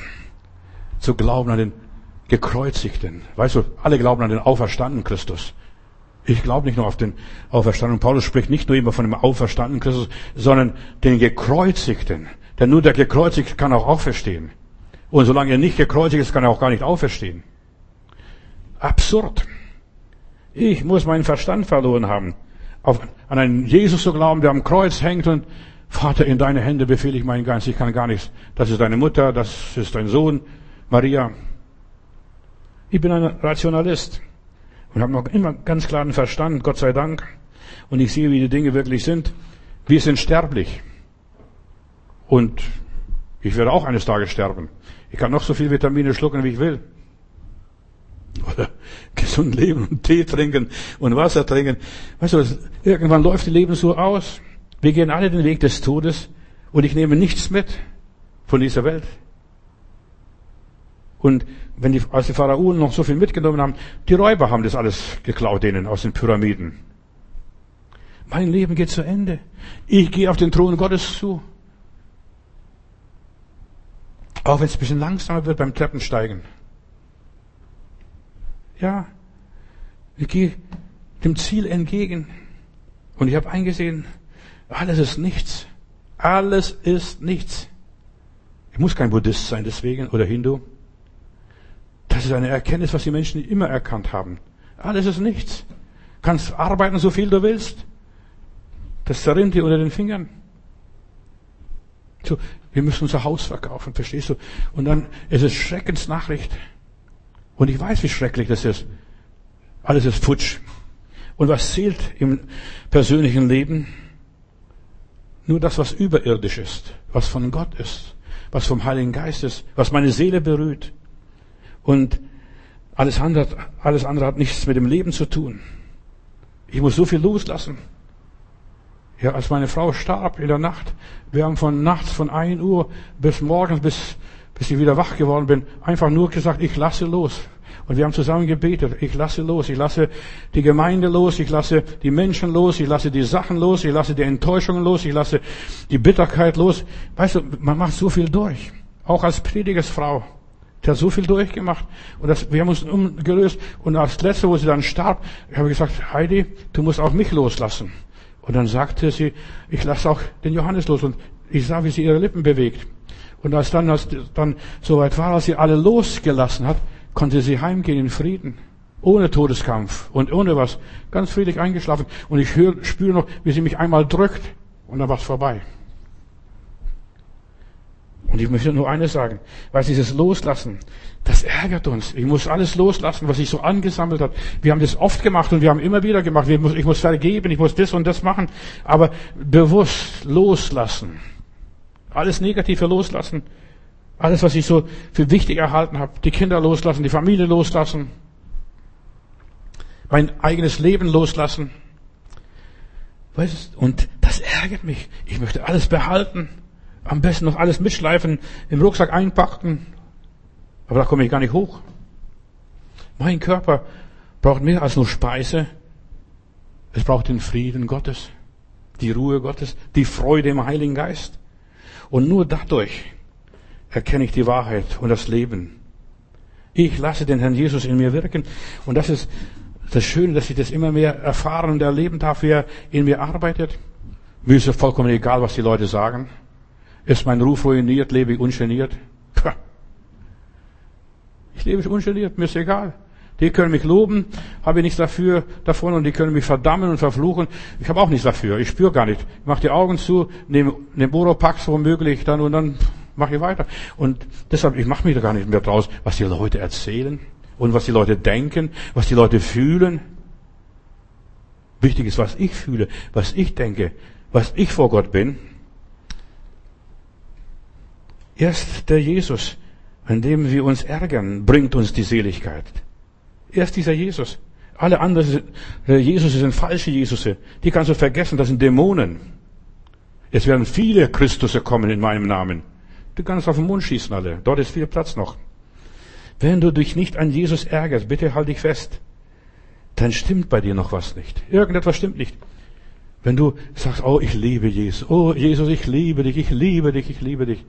zu glauben an den Gekreuzigten. Weißt du, alle glauben an den auferstandenen Christus. Ich glaube nicht nur auf den Auferstandenen. Paulus spricht nicht nur immer von dem auferstandenen Christus, sondern den Gekreuzigten. Denn nur der Gekreuzigte kann auch auferstehen. Und solange er nicht gekreuzigt ist, kann er auch gar nicht auferstehen. Absurd. Ich muss meinen Verstand verloren haben, auf, an einen Jesus zu glauben, der am Kreuz hängt und Vater, in deine Hände befehle ich meinen Geist, ich kann gar nichts. Das ist deine Mutter, das ist dein Sohn, Maria. Ich bin ein Rationalist und habe noch immer ganz klaren Verstand, Gott sei Dank. Und ich sehe, wie die Dinge wirklich sind. Wir sind sterblich. Und ich werde auch eines Tages sterben. Ich kann noch so viel Vitamine schlucken, wie ich will. Oder gesund leben und Tee trinken und Wasser trinken. Weißt du, irgendwann läuft die Leben so aus. Wir gehen alle den Weg des Todes und ich nehme nichts mit von dieser Welt. Und wenn die, als die Pharaonen noch so viel mitgenommen haben, die Räuber haben das alles geklaut denen aus den Pyramiden. Mein Leben geht zu Ende. Ich gehe auf den Thron Gottes zu. Auch wenn es ein bisschen langsamer wird beim Treppensteigen. Ja, ich gehe dem Ziel entgegen. Und ich habe eingesehen, alles ist nichts. Alles ist nichts. Ich muss kein Buddhist sein deswegen oder Hindu. Das ist eine Erkenntnis, was die Menschen immer erkannt haben. Alles ist nichts. Kannst arbeiten, so viel du willst. Das zerrinnt dir unter den Fingern. So, wir müssen unser Haus verkaufen, verstehst du? Und dann ist es Schreckensnachricht. Und ich weiß, wie schrecklich das ist. Alles ist futsch. Und was zählt im persönlichen Leben? Nur das, was überirdisch ist, was von Gott ist, was vom Heiligen Geist ist, was meine Seele berührt. Und alles andere, alles andere hat nichts mit dem Leben zu tun. Ich muss so viel loslassen. Ja, als meine Frau starb in der Nacht, wir haben von nachts von ein Uhr bis morgens, bis, bis ich wieder wach geworden bin, einfach nur gesagt, ich lasse los. Und wir haben zusammen gebetet, ich lasse los, ich lasse die Gemeinde los, ich lasse die Menschen los, ich lasse die Sachen los, ich lasse die Enttäuschungen los, ich lasse die Bitterkeit los. Weißt du, man macht so viel durch. Auch als Predigersfrau. Die hat so viel durchgemacht. Und das, wir haben uns umgelöst. Und als Letzte, wo sie dann starb, habe ich gesagt, Heidi, du musst auch mich loslassen. Und dann sagte sie, ich lasse auch den Johannes los. Und ich sah, wie sie ihre Lippen bewegt. Und als dann, als dann soweit war, als sie alle losgelassen hat, konnte sie heimgehen in Frieden. Ohne Todeskampf und ohne was. Ganz friedlich eingeschlafen. Und ich höre, spüre noch, wie sie mich einmal drückt. Und dann war es vorbei. Und ich möchte nur eines sagen, weil dieses Loslassen, das ärgert uns. Ich muss alles loslassen, was sich so angesammelt hat. Wir haben das oft gemacht und wir haben immer wieder gemacht. Ich muss, ich muss vergeben, ich muss das und das machen. Aber bewusst loslassen. Alles Negative loslassen. Alles, was ich so für wichtig erhalten habe. Die Kinder loslassen, die Familie loslassen. Mein eigenes Leben loslassen. Weißt du? Und das ärgert mich. Ich möchte alles behalten. Am besten noch alles mitschleifen, im Rucksack einpacken. Aber da komme ich gar nicht hoch. Mein Körper braucht mehr als nur Speise. Es braucht den Frieden Gottes, die Ruhe Gottes, die Freude im Heiligen Geist. Und nur dadurch erkenne ich die Wahrheit und das Leben. Ich lasse den Herrn Jesus in mir wirken. Und das ist das Schöne, dass ich das immer mehr erfahren und erleben darf, wie er in mir arbeitet. Mir ist es vollkommen egal, was die Leute sagen. Ist mein Ruf ruiniert, lebe ich ungeniert? Pah. Ich lebe ungeniert, mir ist egal. Die können mich loben, habe ich nichts dafür davon, und die können mich verdammen und verfluchen. Ich habe auch nichts dafür, ich spüre gar nicht. Ich mache die Augen zu, nehme den Boropax womöglich dann und dann mache ich weiter. Und deshalb, ich mache mich da gar nicht mehr draus, was die Leute erzählen und was die Leute denken, was die Leute fühlen. Wichtig ist, was ich fühle, was ich denke, was ich vor Gott bin. Erst der Jesus, an dem wir uns ärgern, bringt uns die Seligkeit. Erst dieser Jesus. Alle anderen Jesus sind falsche Jesusse. Die kannst du vergessen, das sind Dämonen. Es werden viele Christusse kommen in meinem Namen. Du kannst auf den Mund schießen alle. Dort ist viel Platz noch. Wenn du dich nicht an Jesus ärgerst, bitte halt dich fest. Dann stimmt bei dir noch was nicht. Irgendetwas stimmt nicht. Wenn du sagst, oh, ich liebe Jesus. Oh, Jesus, ich liebe dich, ich liebe dich, ich liebe dich.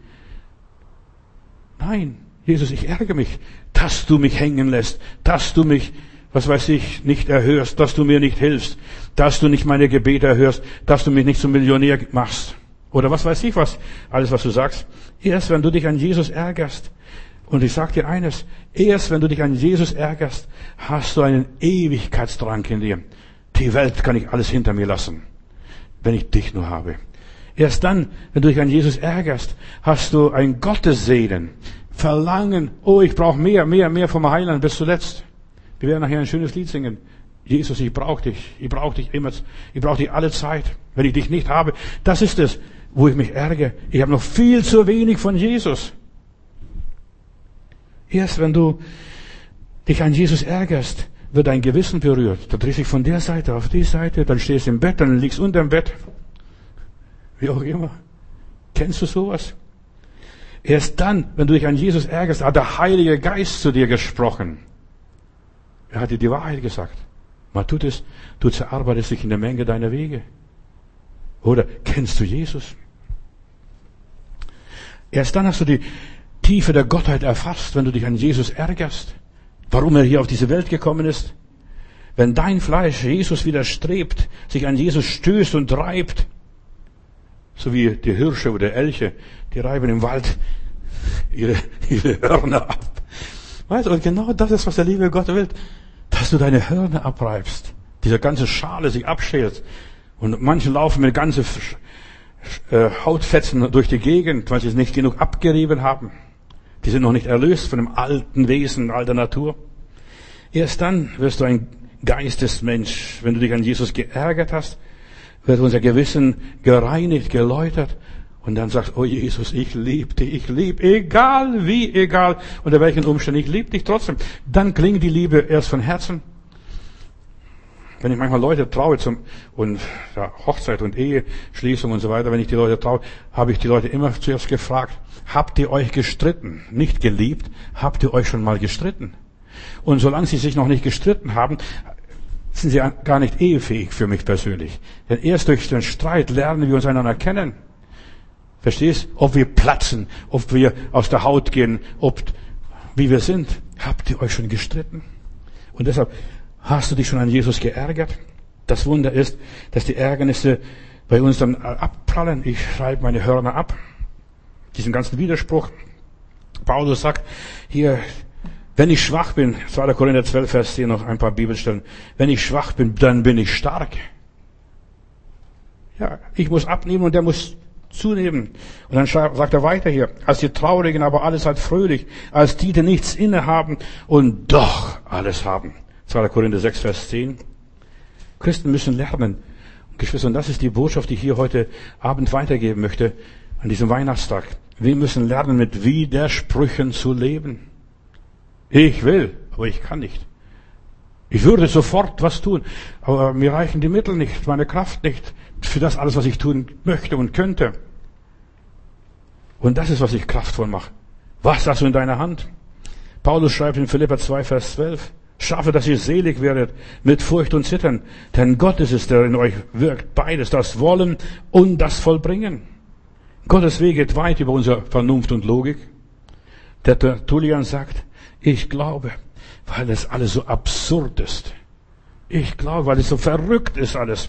Nein, Jesus, ich ärgere mich, dass du mich hängen lässt, dass du mich was weiß ich, nicht erhörst, dass du mir nicht hilfst, dass du nicht meine Gebete erhörst, dass du mich nicht zum Millionär machst. Oder was weiß ich was, alles was du sagst. Erst wenn du dich an Jesus ärgerst, und ich sag dir eines, erst wenn du dich an Jesus ärgerst, hast du einen Ewigkeitsdrang in dir. Die Welt kann ich alles hinter mir lassen, wenn ich dich nur habe. Erst dann, wenn du dich an Jesus ärgerst, hast du ein Gottessehnen, Verlangen, oh, ich brauche mehr, mehr, mehr vom Heiland bis zuletzt. Wir werden nachher ein schönes Lied singen. Jesus, ich brauche dich, ich brauche dich immer, ich brauche dich alle Zeit. Wenn ich dich nicht habe, das ist es, wo ich mich ärgere. Ich habe noch viel zu wenig von Jesus. Erst wenn du dich an Jesus ärgerst, wird dein Gewissen berührt. Dann drehst du dich von der Seite auf die Seite, dann stehst du im Bett, dann liegst du unter dem Bett. Wie auch immer. Kennst du sowas? Erst dann, wenn du dich an Jesus ärgerst, hat der Heilige Geist zu dir gesprochen. Er hat dir die Wahrheit gesagt. Man tut es, du zerarbeitest dich in der Menge deiner Wege. Oder kennst du Jesus? Erst dann hast du die Tiefe der Gottheit erfasst, wenn du dich an Jesus ärgerst. Warum er hier auf diese Welt gekommen ist. Wenn dein Fleisch Jesus widerstrebt, sich an Jesus stößt und reibt, so wie die Hirsche oder Elche, die reiben im Wald ihre, ihre Hörner ab. Weißt du, und genau das ist, was der liebe Gott will, dass du deine Hörner abreibst, diese ganze Schale sich abschälst. Und manche laufen mit ganzen Hautfetzen durch die Gegend, weil sie es nicht genug abgerieben haben. Die sind noch nicht erlöst von dem alten Wesen, alter Natur. Erst dann wirst du ein Geistesmensch, wenn du dich an Jesus geärgert hast, wird unser Gewissen gereinigt, geläutert. Und dann sagst, oh Jesus, ich liebe dich, ich liebe, egal wie, egal, unter welchen Umständen, ich liebe dich trotzdem. Dann klingt die Liebe erst von Herzen. Wenn ich manchmal Leute traue zum, und ja, Hochzeit und Eheschließung und so weiter, wenn ich die Leute traue, habe ich die Leute immer zuerst gefragt, habt ihr euch gestritten? Nicht geliebt, habt ihr euch schon mal gestritten? Und solange sie sich noch nicht gestritten haben, sind sie gar nicht ehefähig für mich persönlich. Denn erst durch den Streit lernen wir uns einander kennen. Verstehst? Ob wir platzen, ob wir aus der Haut gehen, ob, wie wir sind. Habt ihr euch schon gestritten? Und deshalb, hast du dich schon an Jesus geärgert? Das Wunder ist, dass die Ärgernisse bei uns dann abprallen. Ich schreibe meine Hörner ab. Diesen ganzen Widerspruch. Paulus sagt hier, wenn ich schwach bin, zweiter Korinther zwölf, Vers zehn, noch ein paar Bibelstellen. Wenn ich schwach bin, dann bin ich stark. Ja, ich muss abnehmen und der muss zunehmen. Und dann sagt er weiter hier, als die Traurigen aber alle seid fröhlich, als die, die nichts innehaben und doch alles haben. zweiter Korinther sechs, Vers zehn. Christen müssen lernen. Und Geschwister, und das ist die Botschaft, die ich hier heute Abend weitergeben möchte, an diesem Weihnachtstag. Wir müssen lernen, mit Widersprüchen zu leben. Ich will, aber ich kann nicht. Ich würde sofort was tun, aber mir reichen die Mittel nicht, meine Kraft nicht, für das alles, was ich tun möchte und könnte. Und das ist, was ich kraftvoll mache. Was hast du in deiner Hand? Paulus schreibt in Philipper zwei, Vers zwölf, schaffe, dass ihr selig werdet mit Furcht und Zittern, denn Gott ist es, der in euch wirkt, beides, das Wollen und das Vollbringen. Gottes Weg geht weit über unsere Vernunft und Logik. Der Tertullian sagt, ich glaube, weil es alles so absurd ist. Ich glaube, weil es so verrückt ist alles.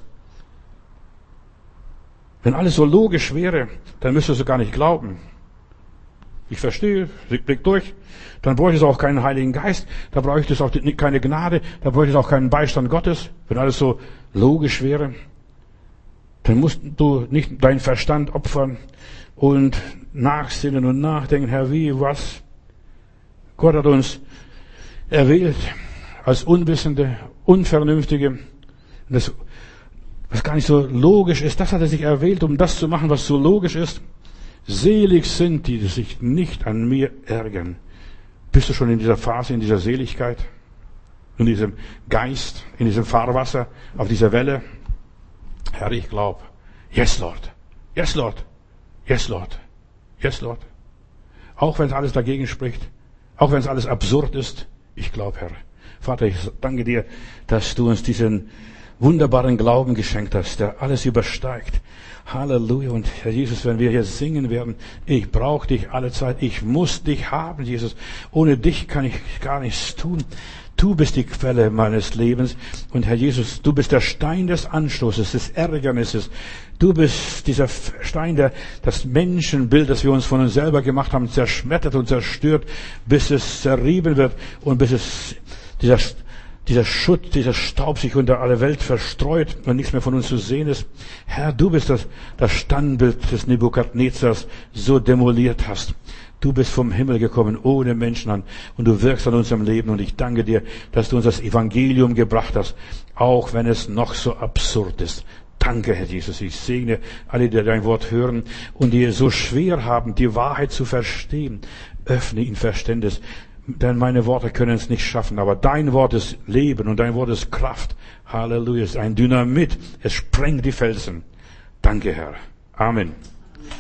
Wenn alles so logisch wäre, dann müsstest du gar nicht glauben. Ich verstehe, blick durch. Dann bräuchte es auch keinen Heiligen Geist, da bräuchte es auch keine Gnade, da bräuchte es auch keinen Beistand Gottes. Wenn alles so logisch wäre, dann musst du nicht deinen Verstand opfern und nachsinnen und nachdenken, Herr, wie, was? Gott hat uns erwählt als Unwissende, Unvernünftige, das, was gar nicht so logisch ist, das hat er sich erwählt, um das zu machen, was so logisch ist. Selig sind die, die sich nicht an mir ärgern. Bist du schon in dieser Phase, in dieser Seligkeit, in diesem Geist, in diesem Fahrwasser, auf dieser Welle? Herr, ich glaube. Yes, Lord. Yes, Lord. Yes, Lord. Yes, Lord. Auch wenn es alles dagegen spricht, auch wenn es alles absurd ist, ich glaube, Herr. Vater, ich danke dir, dass du uns diesen wunderbaren Glauben geschenkt hast, der alles übersteigt. Halleluja. Und Herr Jesus, wenn wir hier singen werden, ich brauche dich alle Zeit, ich muss dich haben, Jesus. Ohne dich kann ich gar nichts tun. Du bist die Quelle meines Lebens. Und Herr Jesus, du bist der Stein des Anstoßes, des Ärgernisses. Du bist dieser Stein, der das Menschenbild, das wir uns von uns selber gemacht haben, zerschmettert und zerstört, bis es zerrieben wird und bis es dieser dieser Schutt, dieser Staub sich unter alle Welt verstreut und nichts mehr von uns zu sehen ist. Herr, du bist das, das Standbild des Nebukadnezars so demoliert hast. Du bist vom Himmel gekommen, ohne Menschenhand, und du wirkst an unserem Leben, und ich danke dir, dass du uns das Evangelium gebracht hast, auch wenn es noch so absurd ist. Danke, Herr Jesus. Ich segne alle, die dein Wort hören und die es so schwer haben, die Wahrheit zu verstehen. Öffne ihnen Verständnis. Denn meine Worte können es nicht schaffen, aber dein Wort ist Leben und dein Wort ist Kraft. Halleluja, es ist ein Dynamit, es sprengt die Felsen. Danke, Herr. Amen.